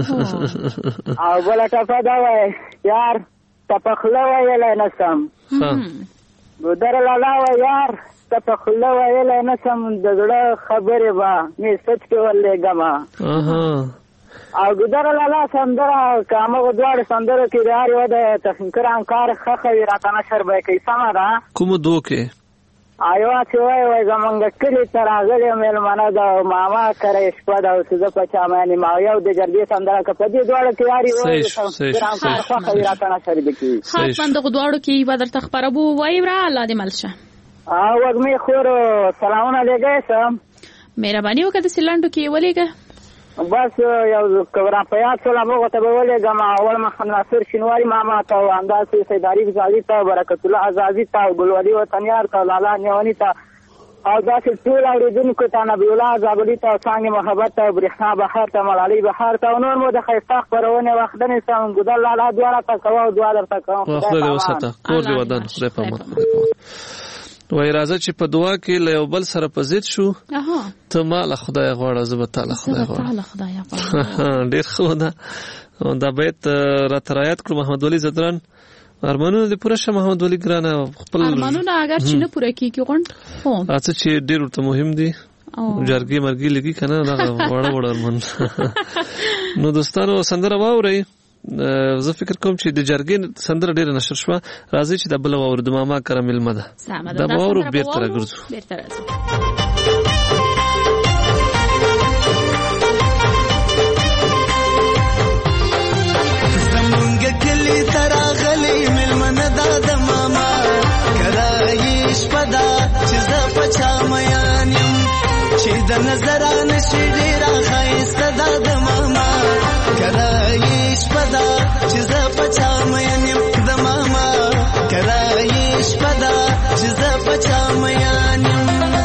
[SPEAKER 18] او ولته پدا وای یار تپخله ویلای نسم ګدر لالا و یار تپخله ویلای نسم د زړه خبره با مې سچ کې ولېګما او ګدر لالا سندره کومه غوړ سندره کې یار و د تفکر انکار خخوي راته نشر به کې سم را
[SPEAKER 14] کوم دوکه
[SPEAKER 18] آیو چې وای وای زمونږ کلی ته راغلی مېلمانه د ماما کرے شپه دا چې په چا باندې ما یو د جرګې سندره کې په دې ډول کې یاري وای چې څنګه خو راته نه شری دکی
[SPEAKER 13] خاص بند غوړو کې به درته خبربو وای را الله دې ملشه
[SPEAKER 18] او وګمې خور سلامونه لګای سم
[SPEAKER 13] مهرباني وکړه سلانډو کې ولېګه
[SPEAKER 18] بس یو کورا پیاز سره موږ ته ولېګم اول محمد ناصر شینواری ماما ته انداسې سیداری غزالی ته برکت الله عزازی ته ګلوالي وطنیار ته لالا نیونی ته او داسې ټول اوریدونکو ته نبی الله زابلی ته څنګه محبت ته برېښنا بهار ته ملالي بهار ته نور مو د خیستا خبرونه وخت نه سم ګدل لالا دواړه تا کوو دواړه تا کوو
[SPEAKER 14] خدای دې وساته کور دې ودان خدای په امر وای راځه چې په دعا کې له یو بل سره په ضد شو ته مال خدای غواړه زه تعالی خدای غواړه ډیر خو دا دا بیت را ترایت کړ محمد ولی زدران ارمانونه دې پوره شه محمد ولی ګرانه خپل
[SPEAKER 13] ارمانونه اگر چې نه پوره کیږي غونډ هو
[SPEAKER 14] اته چې ډیر ورته مهم دي جرګي مرګي لګي کنه دا وړه وړه ارمان نو دوستانو سندره واوري زه فکر کوم چې د جرګې سندره ډیره نشر شوه راځي چې د بل واور د ماما کرم علم ده دا واور بیرته راګرځو
[SPEAKER 13] بیرته راځو
[SPEAKER 16] زمونږ کلی تراغلی ملمنه دا د ماما کله یې شپه ده چې زه په چا میان یم چې نشي ډېره ښایسته ده د ماما کله یې شپه ده چې زه په چا مین یم د ماما کله یې شپه ده چې زه په چا مین یم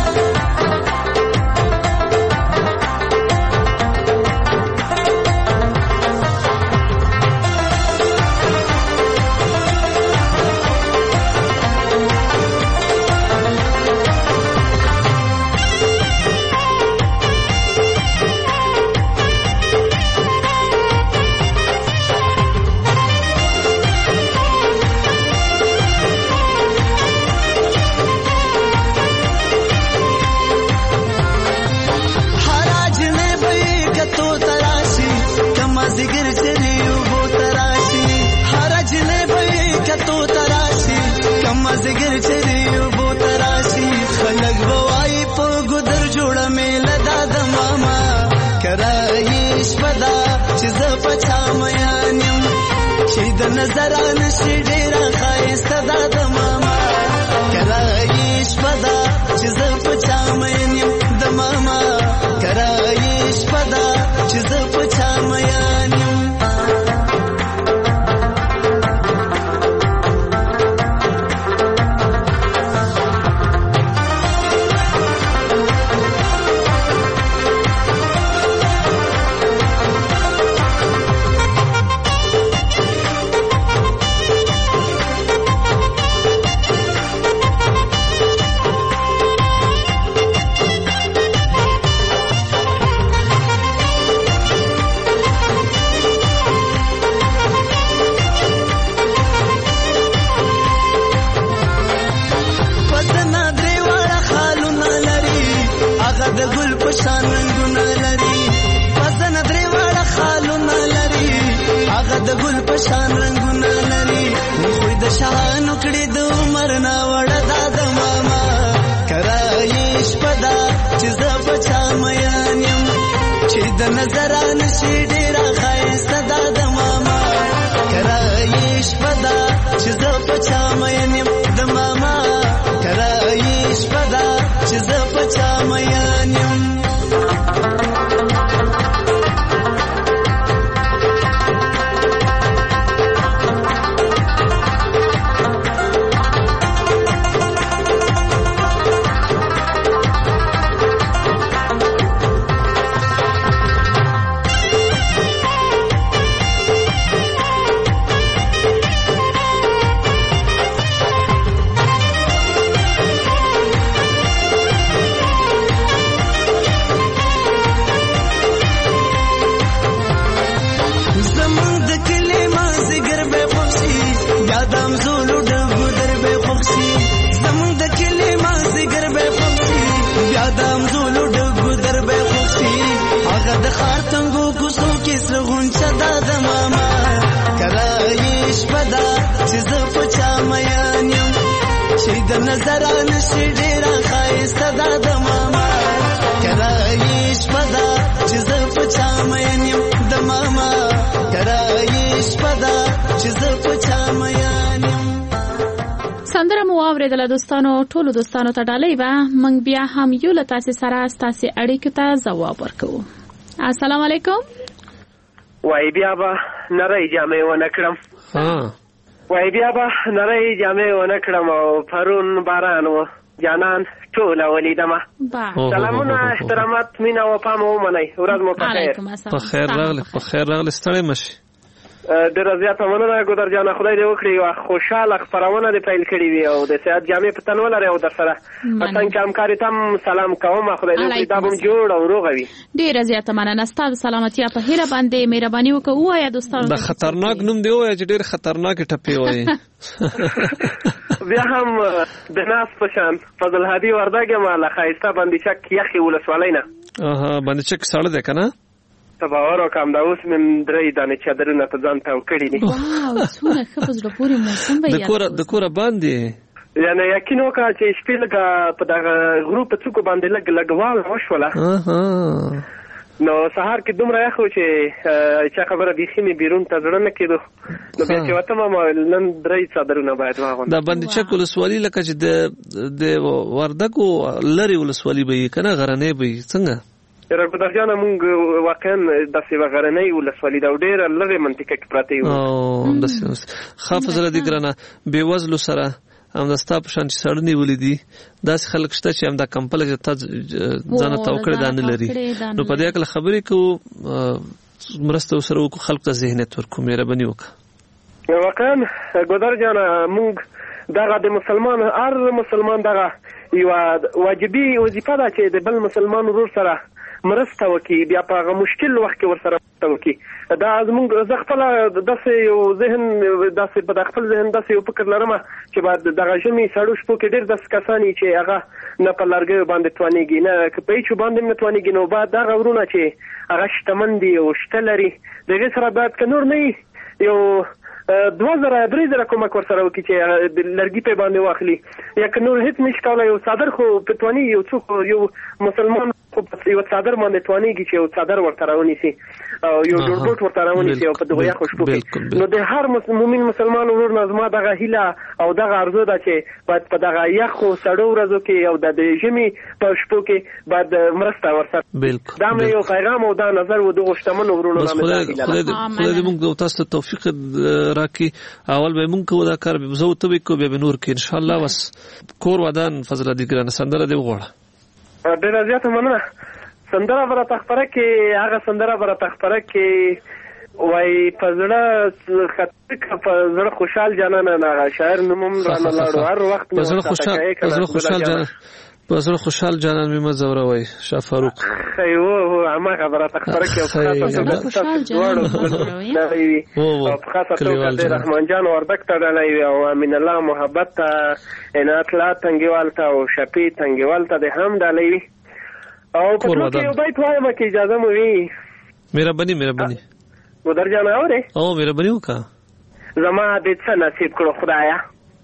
[SPEAKER 16] زګر چری وبو تراشي خلک بوای په ګدر جوړه میله دا د ماما کرایش پدا چې ز پچا میان یم چې د نظر نشي ډیره خایسته دا د ماما کرایش پدا چې ز پچا میان یم د ماما کرایش پدا چې ز پچا میان یم د ګل په شان رنگونه لري خو د شانو کړي د عمر نه وړه دا د ماما کرایش پدا چې زه په چا میان یم چې د نظر نشي ډیره ښایسته دا د ماما کرایش پدا چې زه په چا میان یم د ماما کرایش پدا چې زه په چا میان یم د خار څنګه کوڅو کې سرغونچه دا د ماما کرایش پدا چې زه په چا میان یم چې د نظر نشي ډیره ښایسته دا د ماما کرایش پدا چې زه په چا میان یم د ماما کرایش پدا چې زه په چا میان یم
[SPEAKER 13] سندره مو واورېدله دوستانو ټولو دوستانو ته ډالۍ به موږ بیا هم یو له تاسې سره ستاسې اړیکو ته ځواب ورکوو السلام علیکم
[SPEAKER 19] وای بیا به نری جامې ونه کړم وای بیا به نری جامې ونه کړم او پرون باران و جانان ټوله ولیدمه سلامونه احترامات مینه وفا مو ومنئ ورځ مو په خیر
[SPEAKER 14] په خیر راغلی په خیر راغلی ستړی مشي
[SPEAKER 19] ډېره زیاته مننه ګودر جانه خدای دې وکړي یوه خوشحاله خپرونه دې پیل کړې وي او د صحت جامې په تن ولرئ او در سره په څنګ کې همکاري ته هم سلام کوم خدای دې وکړي دا به م جوړ او روغه وي
[SPEAKER 13] ډېره زیاته مننه ستا د سلامتیا په هیله باندې مهرباني وکړه ووایه دوستانو
[SPEAKER 14] د خطرناک نوم دې ووایه چې ډېر خطرناکې ټپې وایي
[SPEAKER 19] بیا هم د ناس په شان فضل هادي وردګ یم له ښایسته بندیچک یخې ولسوالۍ نه
[SPEAKER 14] بندیچک ساړه دی که نه
[SPEAKER 19] ته باور وکړم دا اوس مې درې دانې چادرونه په ځان تاو کړي دي
[SPEAKER 13] واو څومره ښه په زړه پورې موسم به
[SPEAKER 14] یاد د کوره باندې
[SPEAKER 19] یعنې یقین وکړه چې شپې لږه په دغه غرو په څوکو باندې لږ لږ واوره وشوله نو سهار کې دومره یخ و چې چا خبره بیخي مې بیرون ته زړه نه کېدو نو بیا چې وتم نن درې څادرونه باید واغوندم
[SPEAKER 14] دا بندیچک ولسوالي لکه چې د وردګو لرې ولسوالي به وي که نه غرنۍ به وي څنګه
[SPEAKER 19] ګودر جانه مونږ واقعا داسې غرنۍ ولسوالي ده او ډېره لرې منطقه کې پراته یو.
[SPEAKER 14] او داسې ښه فضله دي ګرانه بېوزلو سره همدا ستا په شان چې ساړه نیولي دي داسې خلک شته چې همدا کمپله چې تا ځانه تاو کړې دا نه لري. نو په دې هکله خبرې کوو مرسته ورسره وکړو خلکو ته ذهنیت ورکړو مهرباني وکړه.
[SPEAKER 19] واقعا ګودر جانه مونږ دغه د مسلمان هر مسلمان دغه یوه واجبي وظیفه ده چې د بل مسلمان ورور سره مرسته وکړي بیا په هغه مشکل وخت کې ورسره مرسته وکړي. دا زموږ زه خپله داسې یو ذهن داسې په خپل ذهن داسې یو فکر لرم چې باید دغه ژمي سړو شپو کې ډېر داسې کسان وي چې هغه نه په لرګیو باندې توانېږي نه که په هېچو باندې هم نه توانېږي نو باید دغه ورونه چې هغه شتمن دي او شته لري د هغې سره باید که نور نه وي یو دوه زره درې زره کومک ورسره وکړي چې لرګي پې باندې واخلي یا که نور هېڅ نشي کولی یو څادر خو په تواني یو څوک یو مسلمان خو یو څادر باندې توانېږي چې یو څادر ورته راونیسي او یو جوړبوټ ورته راونیسي او په دغه یخو شپو کې. نو د هر مؤمن مسلمان ورور نه زما دغه هیله او دغه ارزو ده چې باید په دغه یخو سړو ورځو کې او د ژمي په شپو کې باید مرسته ورسره. دا مې یو پیغام او دا نظر و دغو شتمنو ورونو نه مې دا هیله ده.
[SPEAKER 14] خدای دې موږ تاسو ته توفیق راکړي. اول به موږ کوو دا کار به زه ورته وکړو بیا به نور کړي انشاءالله. بس کور ودان فضله دي ګرانه سندره دې وغواړه.
[SPEAKER 19] ډېره زیاته مننه. سندره به راته خپره کړې هغه سندره به راته خپره کړې وایي په زړه خطر په زړه خوشحال جانانه هغه شاعر نوم هم رانه لاړو هر وخت
[SPEAKER 14] په زړه خوشحال جانان په زړه خوشحال جانان مې مه ځوروئ شاه فاروق.
[SPEAKER 19] ښه هو هو هماغه به راته خپره کړې او په خاصه توګه د رحمان جان وردګ ته ډالۍ وي او امین الله محبت ته عنایت الله تنګیوال ته او شفیع تنګیوال ته دې هم ډالۍ وي. او په ټول کې یو بیت وایم که اجازه مو وي.
[SPEAKER 14] مهرباني مهرباني
[SPEAKER 19] ګودر جان اورې
[SPEAKER 14] او مهرباني وکړه.
[SPEAKER 19] زما دې څه نصیب کړو خدایا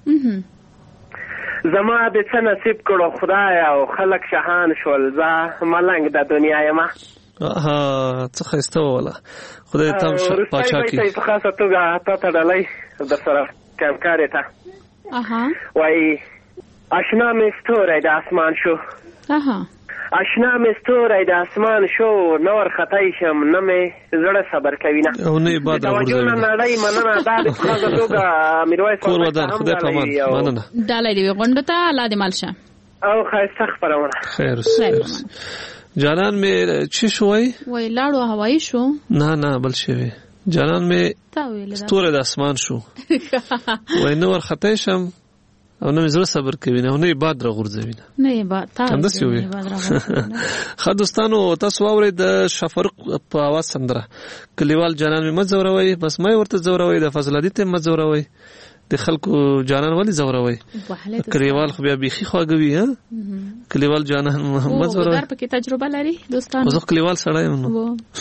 [SPEAKER 19] زما دې څه نصیب کړو خدایا او خلک شهان شول زه ملنګ د دنیا یم.
[SPEAKER 14] ها څه ښایسته وله خدای ته هم پاچا کړي.
[SPEAKER 19] په خاصه توګه تا ته ډالۍ در سره کمکارې ته وایي اشنا مې ستوری د اسمان شو اشنا مې ستوری د اسمان شو نه ورختی شم نه مې زړه صبر کوي نه
[SPEAKER 14] او نه یې باد
[SPEAKER 19] توجه نه نړۍ مننه دا د په خاصه توګه میرویس
[SPEAKER 14] کور ودان خدای په امان مننه
[SPEAKER 13] ډالۍ دې وي غونډو ته الله دې مل شه
[SPEAKER 19] او ښایسته خپرونه
[SPEAKER 14] خیر جانان مې څه شو وایي
[SPEAKER 13] وایي لاړو هوایي شو
[SPEAKER 14] نه نه بل شوی جانان مې ستوری د اسمان شو وایي نه ورختی شم او نه مې زړه صبر کوي نه او نه یې باد راغورځوي نه
[SPEAKER 13] نه یې باد تا
[SPEAKER 14] همداسې ووایي. ښه دوستانو تاسو واورئ د شاه فاروق په اواز سندره کلیوال جانان مې مه ځوروئ بس مه یې ورته ځوروئ د فضل عدي ته یې مه ځوروئ د خلکو جانان ولې ځوروئ کلیوال خو بیا بیخي خواږه وي کلیوال جانان مه ځوروئ.
[SPEAKER 13] پکې تجربه لري دوستانو
[SPEAKER 14] زه کلیوال سړی یم نو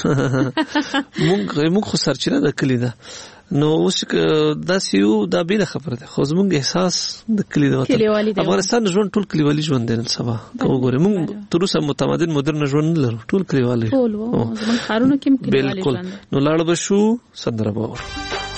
[SPEAKER 14] موږ خو سرچینه د کلي ده نو اوس داسې یو دا بېله خبره ده خو زموږ احساس د کلي د وطن افغانستان ژوند ټول کلیوالي ژوند دی نن سبا که وګورئ موږ تر اوسه متمدن مدرن ژوند نه لرو ټول کلیوالي بالکل. نو لاړه به شو سندره به واورو.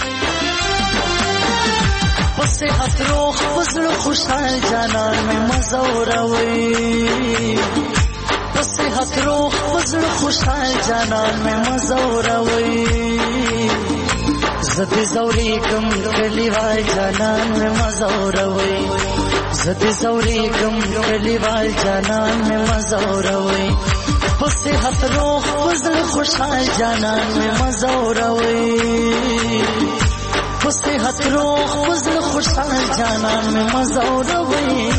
[SPEAKER 16] صحت روح فضل خوشحال جانان میں مزوروی صحت روح فضل خوشحال جانان میں مزوروی زد زوری کم کلیوال جانان میں مزوروی زد زوری کم کلیوال جانان میں مزوروی صحت روح فضل خوشحال جانان میں مزوروی صحت روح فضل خوشحال جانان میں مزوروی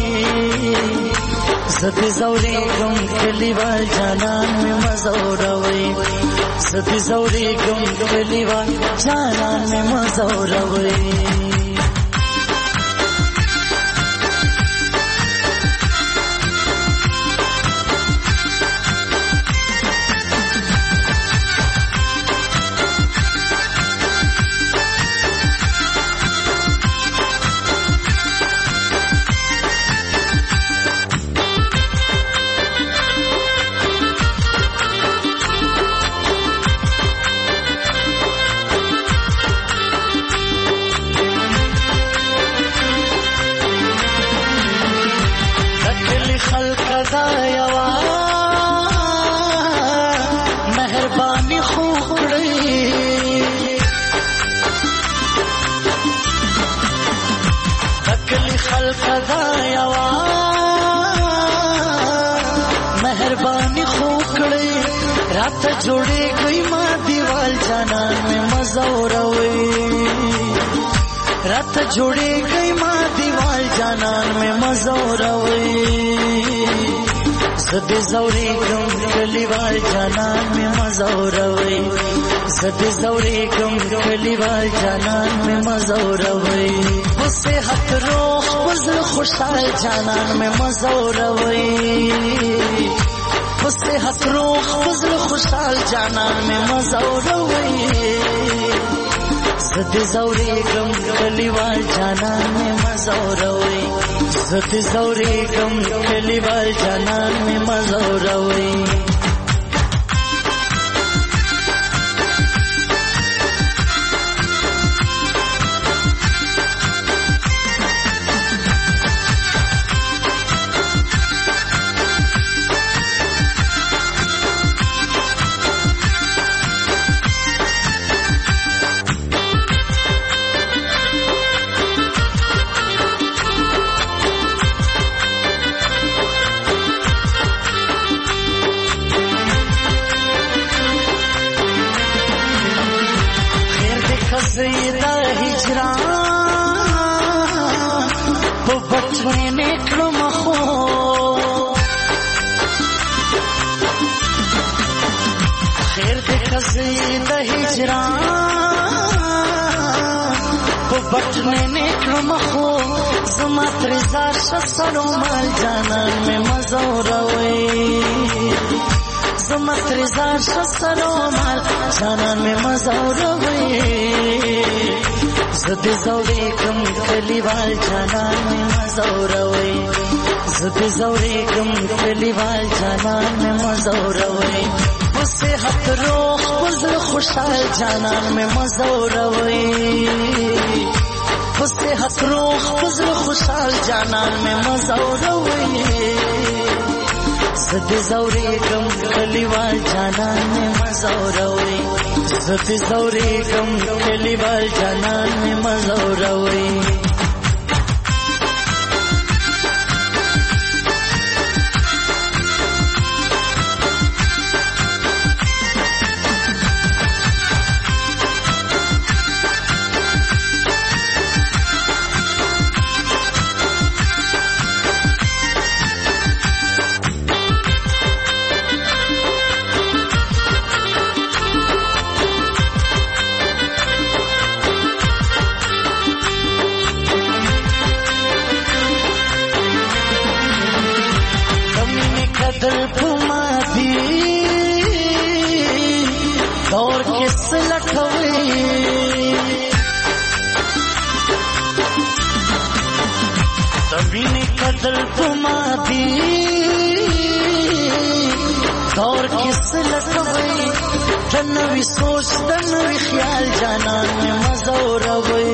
[SPEAKER 16] زد زوری گم کلیوال جانان میں مزوروی زد زوری گم کلیوال جانان میں مزوروی. रात जोड़े गई माँ दीवाल जानान में मजा उड़ावे रात जोड़े गई माँ दीवाल जानान में मजा उड़ावे सदे जौरे गम कलीवाल जानान में मजा उड़ावे सदे जौरे गम कलीवाल जानान में मजा उड़ावे उससे हथ रोह फजल खुशहाल जानान में मजा उड़ावे उससे हथ रोह फजल खुशहाल जानान में मजा उड़ावे सदे जौरे गम कलीवाल जानान में मजा उड़ावे सदे जौरे गम कलीवाल जानान में मजा उड़ावे ज़ीदा हिजरान वो बचने ने क्रमखो खैर देख ज़ीदा हिजरान वो बचने ने क्रमखो ज़मात रिज़ा शसरो माल जानान में मज़ा उड़ावे ज़मात रिज़ा शसरो माल जानान में मज़ा उड़ावे ज़दे ज़ौरे गम कलीवाल जानान में मज़ा उड़ावे ज़दे ज़ौरे गम कलीवाल जानान में मज़ा उड़ावे उससे हथ रोह फजल खुशहाल जानान में मज़ा उड़ावे उससे हथ रोह फजल खुशहाल जानान में मज़ा उड़ावे ज़दे ज़ौरे गम कलीवाल जानान में मज़ा उड़ावे ज़दे ज़ौरे गम कलीवाल जानान में मज़ा उड़ावे दिल घुमा दी दौर किस लखवे तभी ने कदल घुमा दी दौर किस लखवे धनवी सोच धनवी ख्याल जानान में मज़ा उड़ावे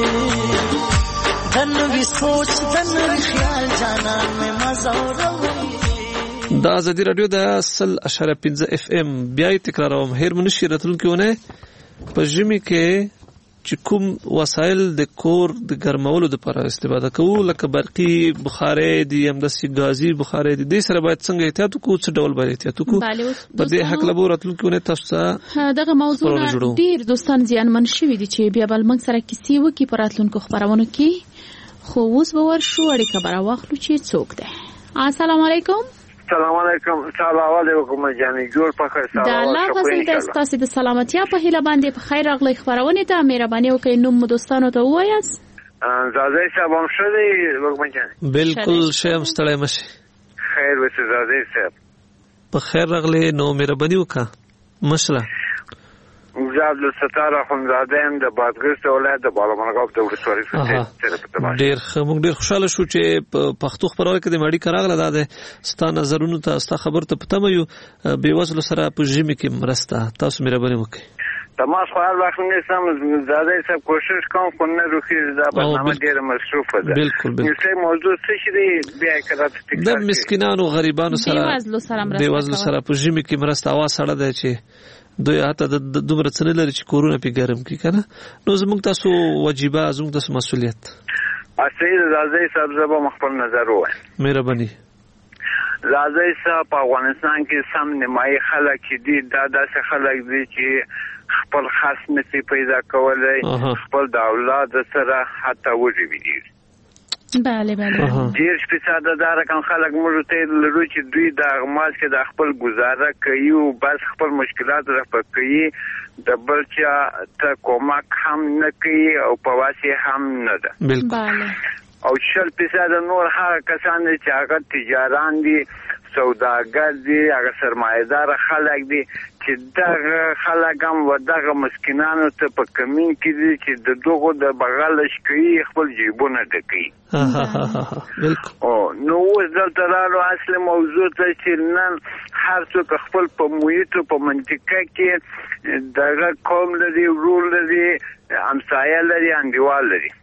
[SPEAKER 16] धनवी सोच धनवी ख्याल जानान में मज़ा उड़ावे
[SPEAKER 14] دا ازادي رادیو د اصل اشاره پنځه اف ام بیا تکراروم هیر منشي راتلونکیونه په ژمي کې چې کوم وسایل د کور د ګرمولو لپاره استفاده کوو لکه برقي بخاري دي هم د سیګازي بخاري دي د سره باید څنګه احتیاط وکړو څه ډول باید احتیاط وکړو په دې حق لبو راتلونکیونه تاسو ته
[SPEAKER 13] دغه موضوع ډیر دوستان زیانمن شوي دي چې بیا بل موږ سره کیسې وکړي په راتلونکو خبرونو کې خو اوس به ورشو اړیکه به راواخلو چې څوک ده السلام علیکم
[SPEAKER 20] السلام علیکم سلام علیکم جانې جوړ په خیر سلام
[SPEAKER 13] د الله فضل د تاسو د سلامتیا په هیله باندې په خیر راغلی خبرونه ته مهرباني وکړئ نو مو دوستانو ته وایاست
[SPEAKER 20] زاده صاحب هم شدی وګمن جان
[SPEAKER 14] بالکل شیم ستړی مشه
[SPEAKER 20] خیر وسه زاده صاحب
[SPEAKER 14] په خیر راغلی نو مهرباني وکړه مشره
[SPEAKER 20] زاد الستاره خنزاده هم د بادغیس ولایت د بالامرغاب د ولسوالۍ څخه
[SPEAKER 14] ډیر موږ ډیر خوشاله شو چې پښتو خبرونه کې د ماړي کراغله ده ستا نظرونو ته ستا خبر ته پته مې بي وزلو سره په ژمي کې مرسته تاسو مهرباني وکړئ
[SPEAKER 20] تماس خو هر وخت نه سم زاده صاحب کوشش کوم خو نه روخي دا برنامه ډیره مصروفه ده
[SPEAKER 14] بالکل بالکل
[SPEAKER 20] مثله موضوع څه شي بیا کړه
[SPEAKER 14] د مسکینانو غریبانو سره بي وزلو سره په ژمي کې مرسته اوا سره ده چې دوی هاته د دومره څه نه لري چې کورونه پې ګرم کړي که نه نو زموږ تاسو وجیبه زموږ تاسو مسؤلیت
[SPEAKER 20] سید زاده صاحب زه به خپل نظر ووایم
[SPEAKER 14] مهرباني
[SPEAKER 20] راځي چې په افغانستان کې سم نیمایي خلک چې دي دا داسې خلک دي چې خپل خاص نشي پیدا کولای خپل د اولاد سره حتی وږي دي
[SPEAKER 13] بله بله
[SPEAKER 20] ډیر فیصد دا رقم خلک موږ ته لرو چې دوی د اغماس کې د خپل گزاره کوي او بس خپل مشکلات رفع کوي د بل چا ته کومک هم نه کوي او په واسه هم نه ده
[SPEAKER 13] بالکل
[SPEAKER 20] او شل فیصد نور هغه کسان چې هغه تجاران دي سوداګر دي هغه سرمایدار خلک دي چې دغه خلک هم و دغه مسکینانو ته په کمین کې دي چې د دغه د بغل شکوي خپل جیبونه ډکوي او نو اوس دلته راغلو اصل موضوع ته چې نن هر څوک خپل په محیط په منطقه کې دغه قوم لري ورور لري همسایه لري انډیوال لري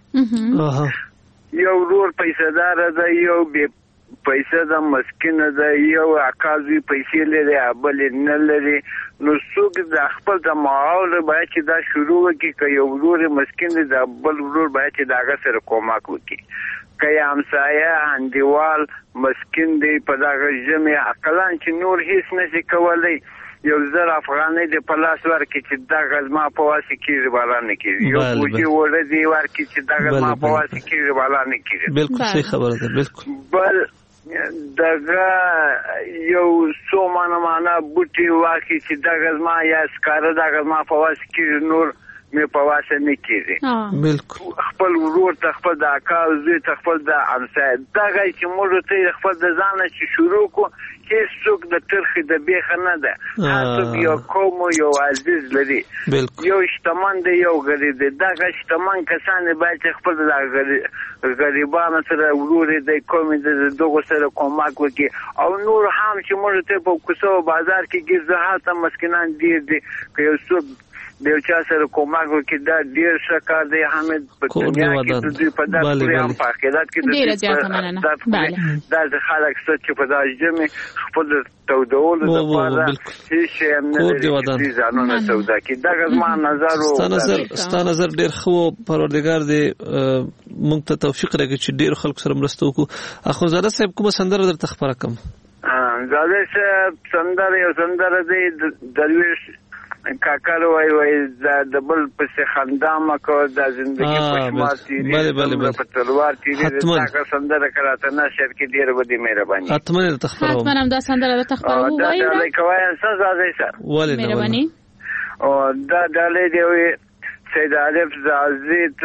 [SPEAKER 20] یو ورور پیسه‌دار دی یو بې پیسې د مسکین ده یو اکاوي پیسې لري بل نه لري نو څوک د خپل د معاول باید چې دا شروع وکړي که یو ورور مسکین دی د بل ورور باید چې د هغه سره کومک وکړي که یې همسایه انډیوال مسکین دی په دغه ژمې عقلان چې نور هیڅ نشي کولی یو زر افغانۍ د په لاس ورکړي چې دغه زما په واسې کېږي بالا نه کېږي یو بوجي وړه دی ورکړي چې دغه زما په واسې کېږي بالا نه کېږي
[SPEAKER 14] بالکل صحیح خبره ده بالکل
[SPEAKER 20] بل دغه یو څو مانه مانه بوټي واخی چې دغه زما یا سکاره دغه زما په واسه کې نور مې په واسه نه کېږي
[SPEAKER 14] بالکل
[SPEAKER 20] خپل ورور ته خپل د اکا زوی ته خپل د همسایه دغه چې موږ ته خپل د ځانه چې شروع کو هیڅ څوک د ترخې د بیخه نه ده هر څوک یو قوم یو عزیز لري یو شتمن دی یو غریب دی دغه شتمن کسان باید چې خپل د غریبانو سره ورور دی قوم دی دغه سره کومک وکړي او نور هم چې موږ ته په کوڅو بازار کې ګرځي هلته مسکینان ډیر دي که یو څوک د یو چا سره کومک وکړي دا ډیر ښه کار دی حمید په دنیا کې د دوی په دغه پورې هم په عقیدت کې
[SPEAKER 13] ډېره زیاته مننه بله
[SPEAKER 20] داسې خلک شته چې په دغه ژمې خپل تودولو دپاره هېڅ شی هم نه لري چې دوی ځانونه توده کړي دغه زما نظر
[SPEAKER 14] ستا نظر ډېر ښه پروردګار دی موږ ته توفیق راکړي چې ډېرو خلکو سره مرسته وکړو اخوزاده صاحب کومه سندره درته خپره کړم
[SPEAKER 20] زاده صاحب سندره یو سندره دی درویش کاکر وای وای د بل پسې خندا مکو د زندگی په شمار تیری
[SPEAKER 14] بله بله بله
[SPEAKER 20] په تلوار تیری دا سندره کراته نه شر کې ډیر ودی مهرباني
[SPEAKER 14] حتما ته تخبرو
[SPEAKER 13] حتما هم دا سندره ته تخبرو وای
[SPEAKER 20] دا کوي انسان زاده سر
[SPEAKER 13] مهرباني
[SPEAKER 20] او دا دلې دی سید عارف زازیت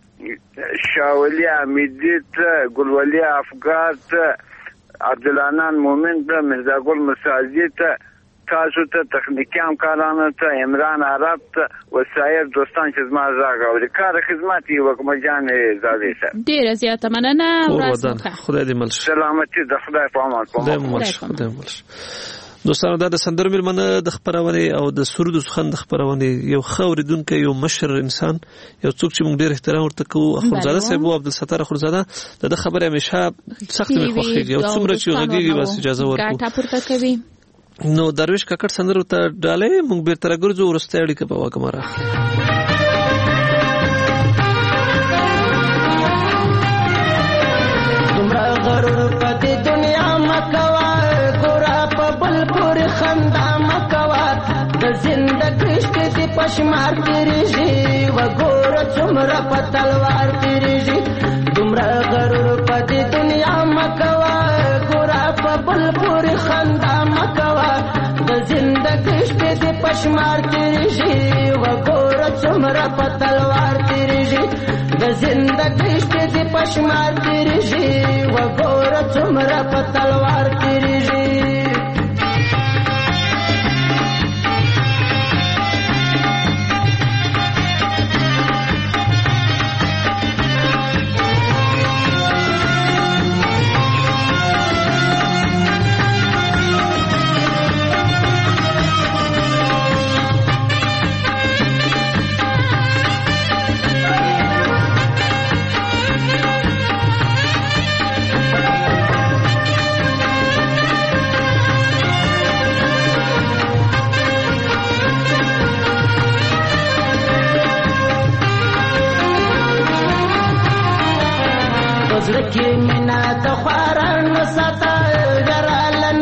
[SPEAKER 20] شاولی امیدیت ګلولی افغات عبدالعنان مومن ته مرزا ګل مساجد ته تاسو ته تخنیکی همکارانو ته عمران عرب ته وسایر دوستان چې زما غږ اوري کار خدمت یې وکړم جان زادې صاحب
[SPEAKER 13] ډیره زیاته مننه
[SPEAKER 14] ورځ خدای دې مل
[SPEAKER 20] سلامتی د خدای په امان
[SPEAKER 14] خدای مل خدای مل دوستانو دا د سندر ملمنه د خبرونه او د سرود سخن د خبرونه یو خوریدونکو یو مشر انسان یو څوک چې موږ ډیر احترام ورته کوو اخوزاده صاحب او عبدالستار اخوزاده د خبره همیشه سخت می خوخیږي او څومره چې غږیږي بس اجازه ورکړو
[SPEAKER 13] ګټه پورته کوي
[SPEAKER 14] نو درویش کاکړ سندرو ته ډالې موږ بیرته راګرځو ورسته اړیکه په واګه مره
[SPEAKER 16] دومره غرور په دې دنیا مکوا ګورا په بل پور خندا مکوا د زندګۍ شپې پشمار تیریږي و ګور څومره په تلوار تیریږي دومره غرور په دې دنیا مکوا ګورا په بل پور خندا د زندګۍ شپې پشمار تیریږي و ګور څومره په تلوار تیریږي د زندګۍ شپې پشمار تیریږي و ګور څومره په تلوار تیریږي زړه کې مینا د خوارانو ساته ګراله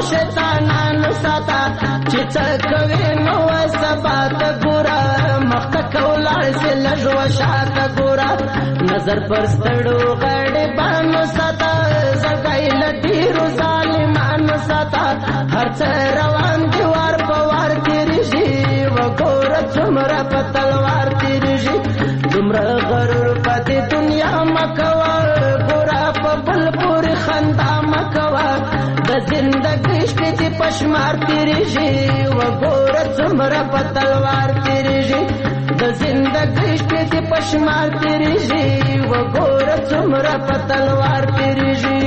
[SPEAKER 21] شیطانانو ساته چې څه کوي نو سبا ته ګوره مخته که ولاړ سې لږ وشاته ګوره نظر پر ستړو غریبانو ساته زړګی له ډېرو ظالمانو ساته هر څه روان دي وار په وار تېرېږي وګوره څومره په تلوار تېرېږي دومره غرور په دې دنیا مه کوه ګوره په بل پورې خندا مه کوه د زندګۍ شپې چې په شمار تېرېږي وګوره څومره په تلوار تېرېږي د زندګۍ شپې چې په شمار تېرېږي وګوره څومره په تلوار تېرېږي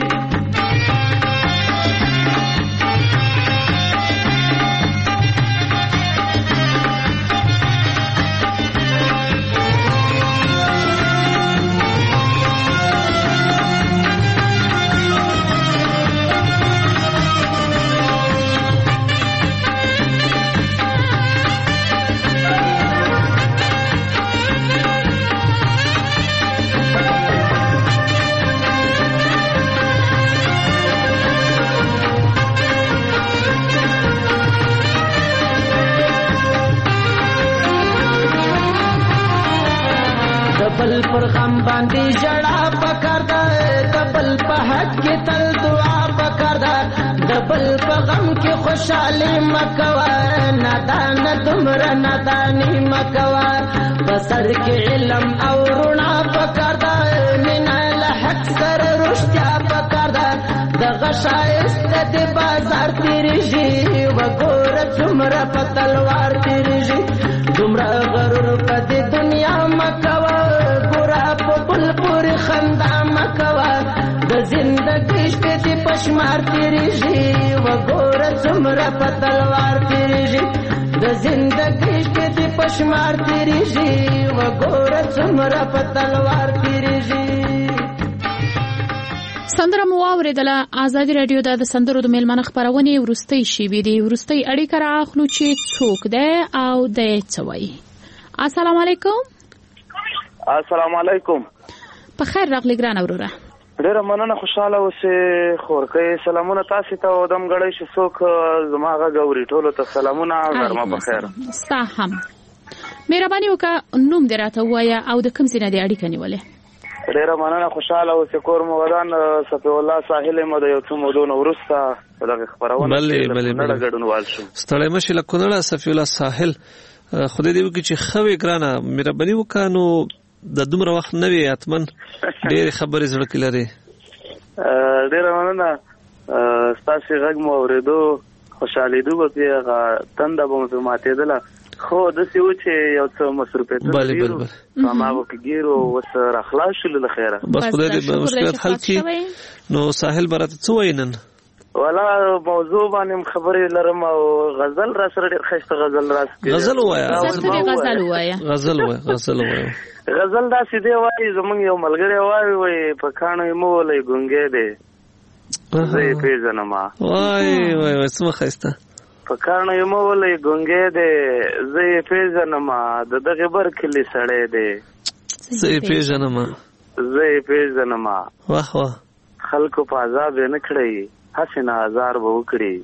[SPEAKER 21] بل پر غم باندې ژړا پکار ده د بل په حق کې تل دعا پکار ده د بل په غم کې خوشحالي مه کوه نادان دومره ناداني مه کوه په سر کې علم او رڼا پکار ده مینه له حق سره رښتیا پکار ده دغه ښایسته د بازار تېرېږي وګوره څومره په تلوار تېرېږي دومره غرور په دې دنیا مه کوه خندا مکوا د زندګۍ شپې دې په شمار تېرېږي وګوره څومره په تلوار تېرېږي د زندګۍ شپې دې په شمار تېرېږي وګوره څومره په تلوار تېرېږي
[SPEAKER 13] سندره مو واورېدله. ازادي راډیو د سندرو د میلمانه خپرونې وروستۍ شیبې دي. وروستۍ اړیکه رااخلو چې څوک دی او دی څه وایي. السلام علیکم.
[SPEAKER 22] السلام علیکم.
[SPEAKER 13] په خیر راغلی ګرانه وروره.
[SPEAKER 22] ډېره مننه، خوشحاله اوسې خورکۍ. سلامونه تاسې ته او دم ګړی چې څوک زما غږ اوري ټولو ته سلامونه، غرمه بخیر.
[SPEAKER 13] ستا هم مهرباني وکړه نوم دې راته ووایه او د کوم ځای نه دې اړیکه نیولې.
[SPEAKER 22] ډېره مننه، خوشحاله اوسې. کور مو ودان صفي الله ساحل یم د یو څو مودو نه وروسته په دغه خپرونه
[SPEAKER 14] بلې بلې
[SPEAKER 22] کونړه ګډونوال شو.
[SPEAKER 14] ستړی مه شې له کونړه صفي الله ساحل. خدای دې وکړي چې ښه وې ګرانه، مهرباني وکړه نو د دومره وخت نه وي حتما ډېرې خبرې زړه کې لرې.
[SPEAKER 22] ډېره مننه، ستاسې غږ مو اورېدو خوشحالېدو به پرې هغه تنده به مو پرې ماتېدله، خو داسې و چې یو څه مصروفیتونه ډېر وو په هماغو کې ګیر وو، اوس راخلاص شولو له خیره.
[SPEAKER 14] بس خدای دې مشکلات حل کړي. نو ساحل به راته څه وایي نن؟
[SPEAKER 22] والا موضوع باندې خبرې لرم او غزل را سره ډېر ښایسته غزل راځي.
[SPEAKER 14] غزل ووایه
[SPEAKER 13] غزل ووایه
[SPEAKER 14] غزل ووایه غزل ووایه
[SPEAKER 22] غزل داسې دی وایي زمونږ یو ملګری وایي وایي په کاڼو یې مه ولئ ګونګی دی زه یې پېژنمه.
[SPEAKER 14] وای وای وای څومره ښایسته.
[SPEAKER 22] په کاڼو یې مه ولئ ګونګی دی زه یې پېژنمه د دغې بر کلي سړی دی
[SPEAKER 14] زه یې پېژنمه
[SPEAKER 22] زه یې پېژنمه.
[SPEAKER 14] واه واه
[SPEAKER 22] خلکو په عذاب یې نه کړی هسې نه ازار به وکړي.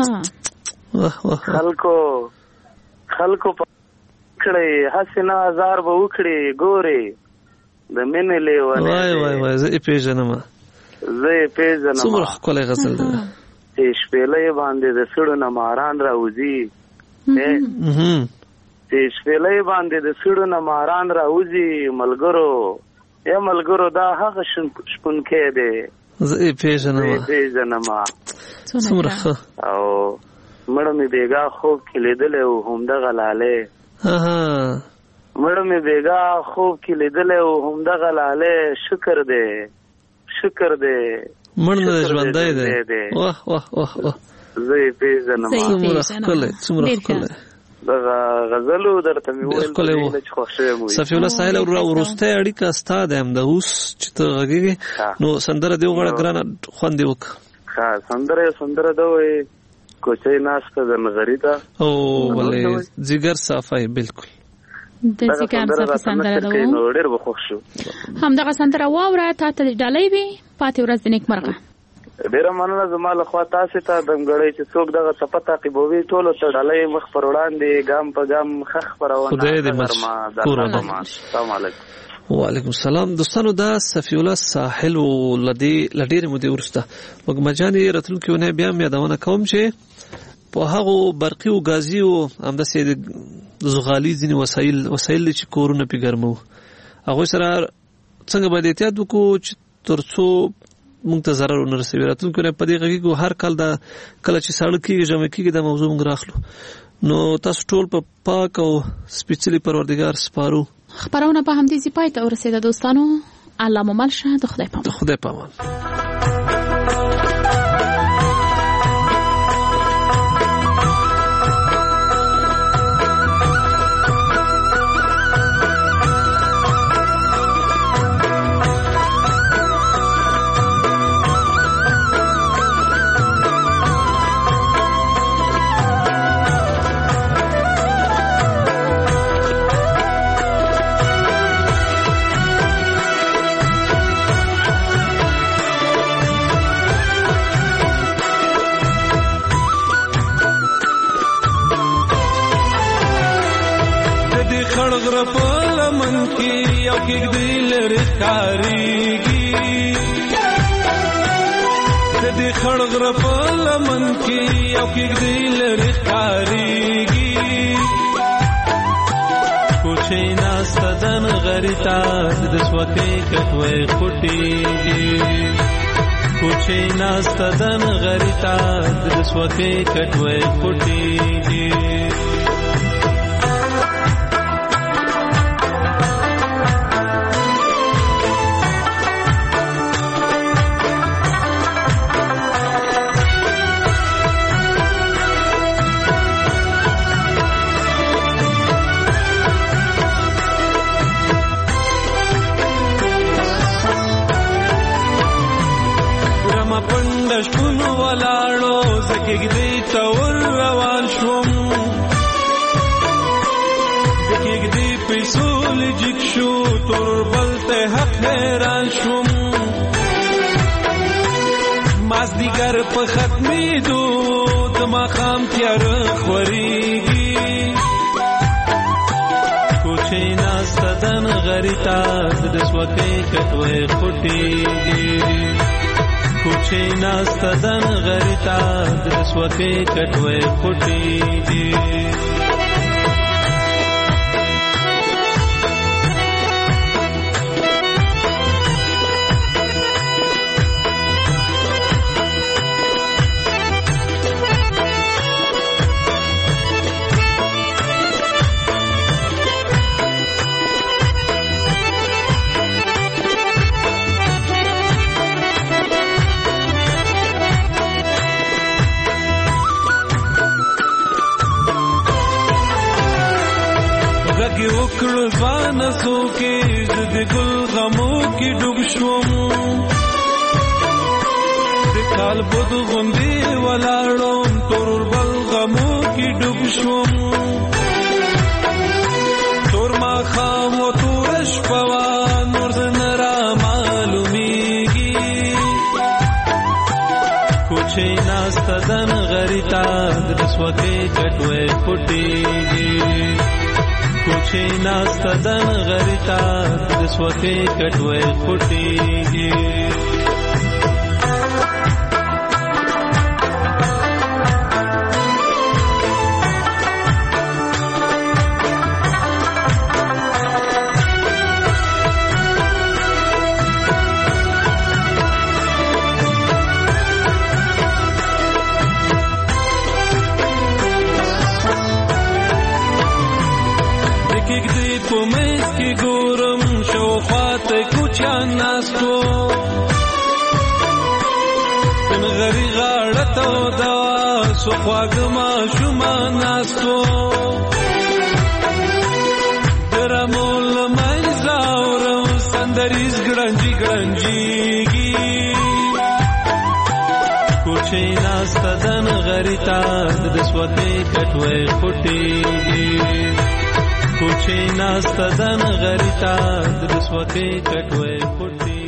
[SPEAKER 22] خلکو خلکو په کړی هسې نه ازار به وکړي ګورې د مینې لیونی.
[SPEAKER 14] وای وای وای زه یې پېژنمه
[SPEAKER 22] زه یې پېژنمه.
[SPEAKER 14] څومره ښکلی غزل دی.
[SPEAKER 22] چې شپېلۍ باندې د سړو نه ماران راوځي چې شپېلۍ باندې د سړو نه ماران راوځي ملګرو یا ملګرو دا هغه شپونکی دی
[SPEAKER 14] زه یې پېژنمه
[SPEAKER 22] پېژنمه.
[SPEAKER 14] څومره ښه.
[SPEAKER 22] او مړه مې بېګا خوب کې لیدلی و همدغه لالې مړه مې بېګا خوب کې لیدلی و همدغه لالې شکر دی شکر دی
[SPEAKER 14] مړ نه دی ژوندی دی. واه واه واه واه
[SPEAKER 22] زه یې پېژنم.
[SPEAKER 14] څومره ښکلی څومره ښکلی.
[SPEAKER 22] دغه غزلو درته مې ویل چې خوښ شوی مو.
[SPEAKER 14] صفي الله ساحل وروستۍ اړیکه ستا ده همدا اوس چې ته غږېږې نو سندره دې وغواړه ګرانه خوند دې وکړه.
[SPEAKER 22] ښه سندره یې سندره ده وایي کوچۍ ناسته د نغري ده
[SPEAKER 14] او ولې ځیګر صافی بالکل
[SPEAKER 13] د ځیګر صافی سندره ده
[SPEAKER 22] نو ډېر به خوښ شو.
[SPEAKER 13] همدغه سندره واوره تا ته ډالۍ وي پاتې ورځ د نیکمرغه.
[SPEAKER 22] ډیره مننه زما له خوا تاسو ته د مګړې چې څوک دغه صفه تعقیبوي ټولو ته ډالۍ مخ پر وړاندې ګام په ګام خخ پرونه
[SPEAKER 14] خدای دې مشکور.
[SPEAKER 22] السلام علیکم.
[SPEAKER 14] وعلیکم السلام. دوستانو دا صفی الله ساحل ولدي لډیر مودې ورسته وګمجانې راتلونکي ونه بیا مې یادونه کوم چې په هغه برقي او غازي او همداسې د زغالي ځینې وسایل وسایل چې کورونه پی ګرمو هغه سره څنګه باید احتیاط وکړو چې ترڅو مونږ ته ضرر ونه رسوي. راتلونکي نه په دې غږیږو هر کال دا کله چې ساړه کېږي ژمی کېږي دا موضوع مونږ راخلو نو تاسو ټول په پاک او سپېڅلي پروردګار سپارو.
[SPEAKER 13] خبرونه په همدې ځای پای ته ورسېده دوستانو. الله مو مل شه. د خدای پامان.
[SPEAKER 14] د خدای پامان.
[SPEAKER 2] ستدن غریتا د سوکې کټوي پټيږي شپونو ولاړو زکېږدی تور روان شوم زکېږدی پیسو لجیک شو تور بل ته حق حیران شوم مازدیګر په ختمېدو د ماښام تیاره خورېږي کوچې ناسته د نغري ته د سوکۍ کټوۍ خوټېږي کوچې ناسته د نغري ته د سوکۍ کټوۍ خوټېږي وکړ ځوان سو کې زد ګل غمو کې ډوب شوم د کال بود غوندې ولاړم تور بل غمو کې ډوب شوم تور ما خام و تور شپه نور زنه را معلومیږي کوچې ناسته د نغري ته د سوکۍ کټوۍ خوټېږي کوچې ناسته د نغري ته د سوکۍ کټوۍ خوټېږي په مېز کې ګورم شاوخوا ته کوچیان ناستو د نغري غاړه توده سو خواږه ماشومان ناستو د رمو له منځه اورم سندریز ګړنجي ګړنجېږي کوچې ناسته د نغري ته د سوکۍ کټوۍ خوټېږي کوچې ناسته د نغري ته د سوکۍ کټوۍ خوټېږي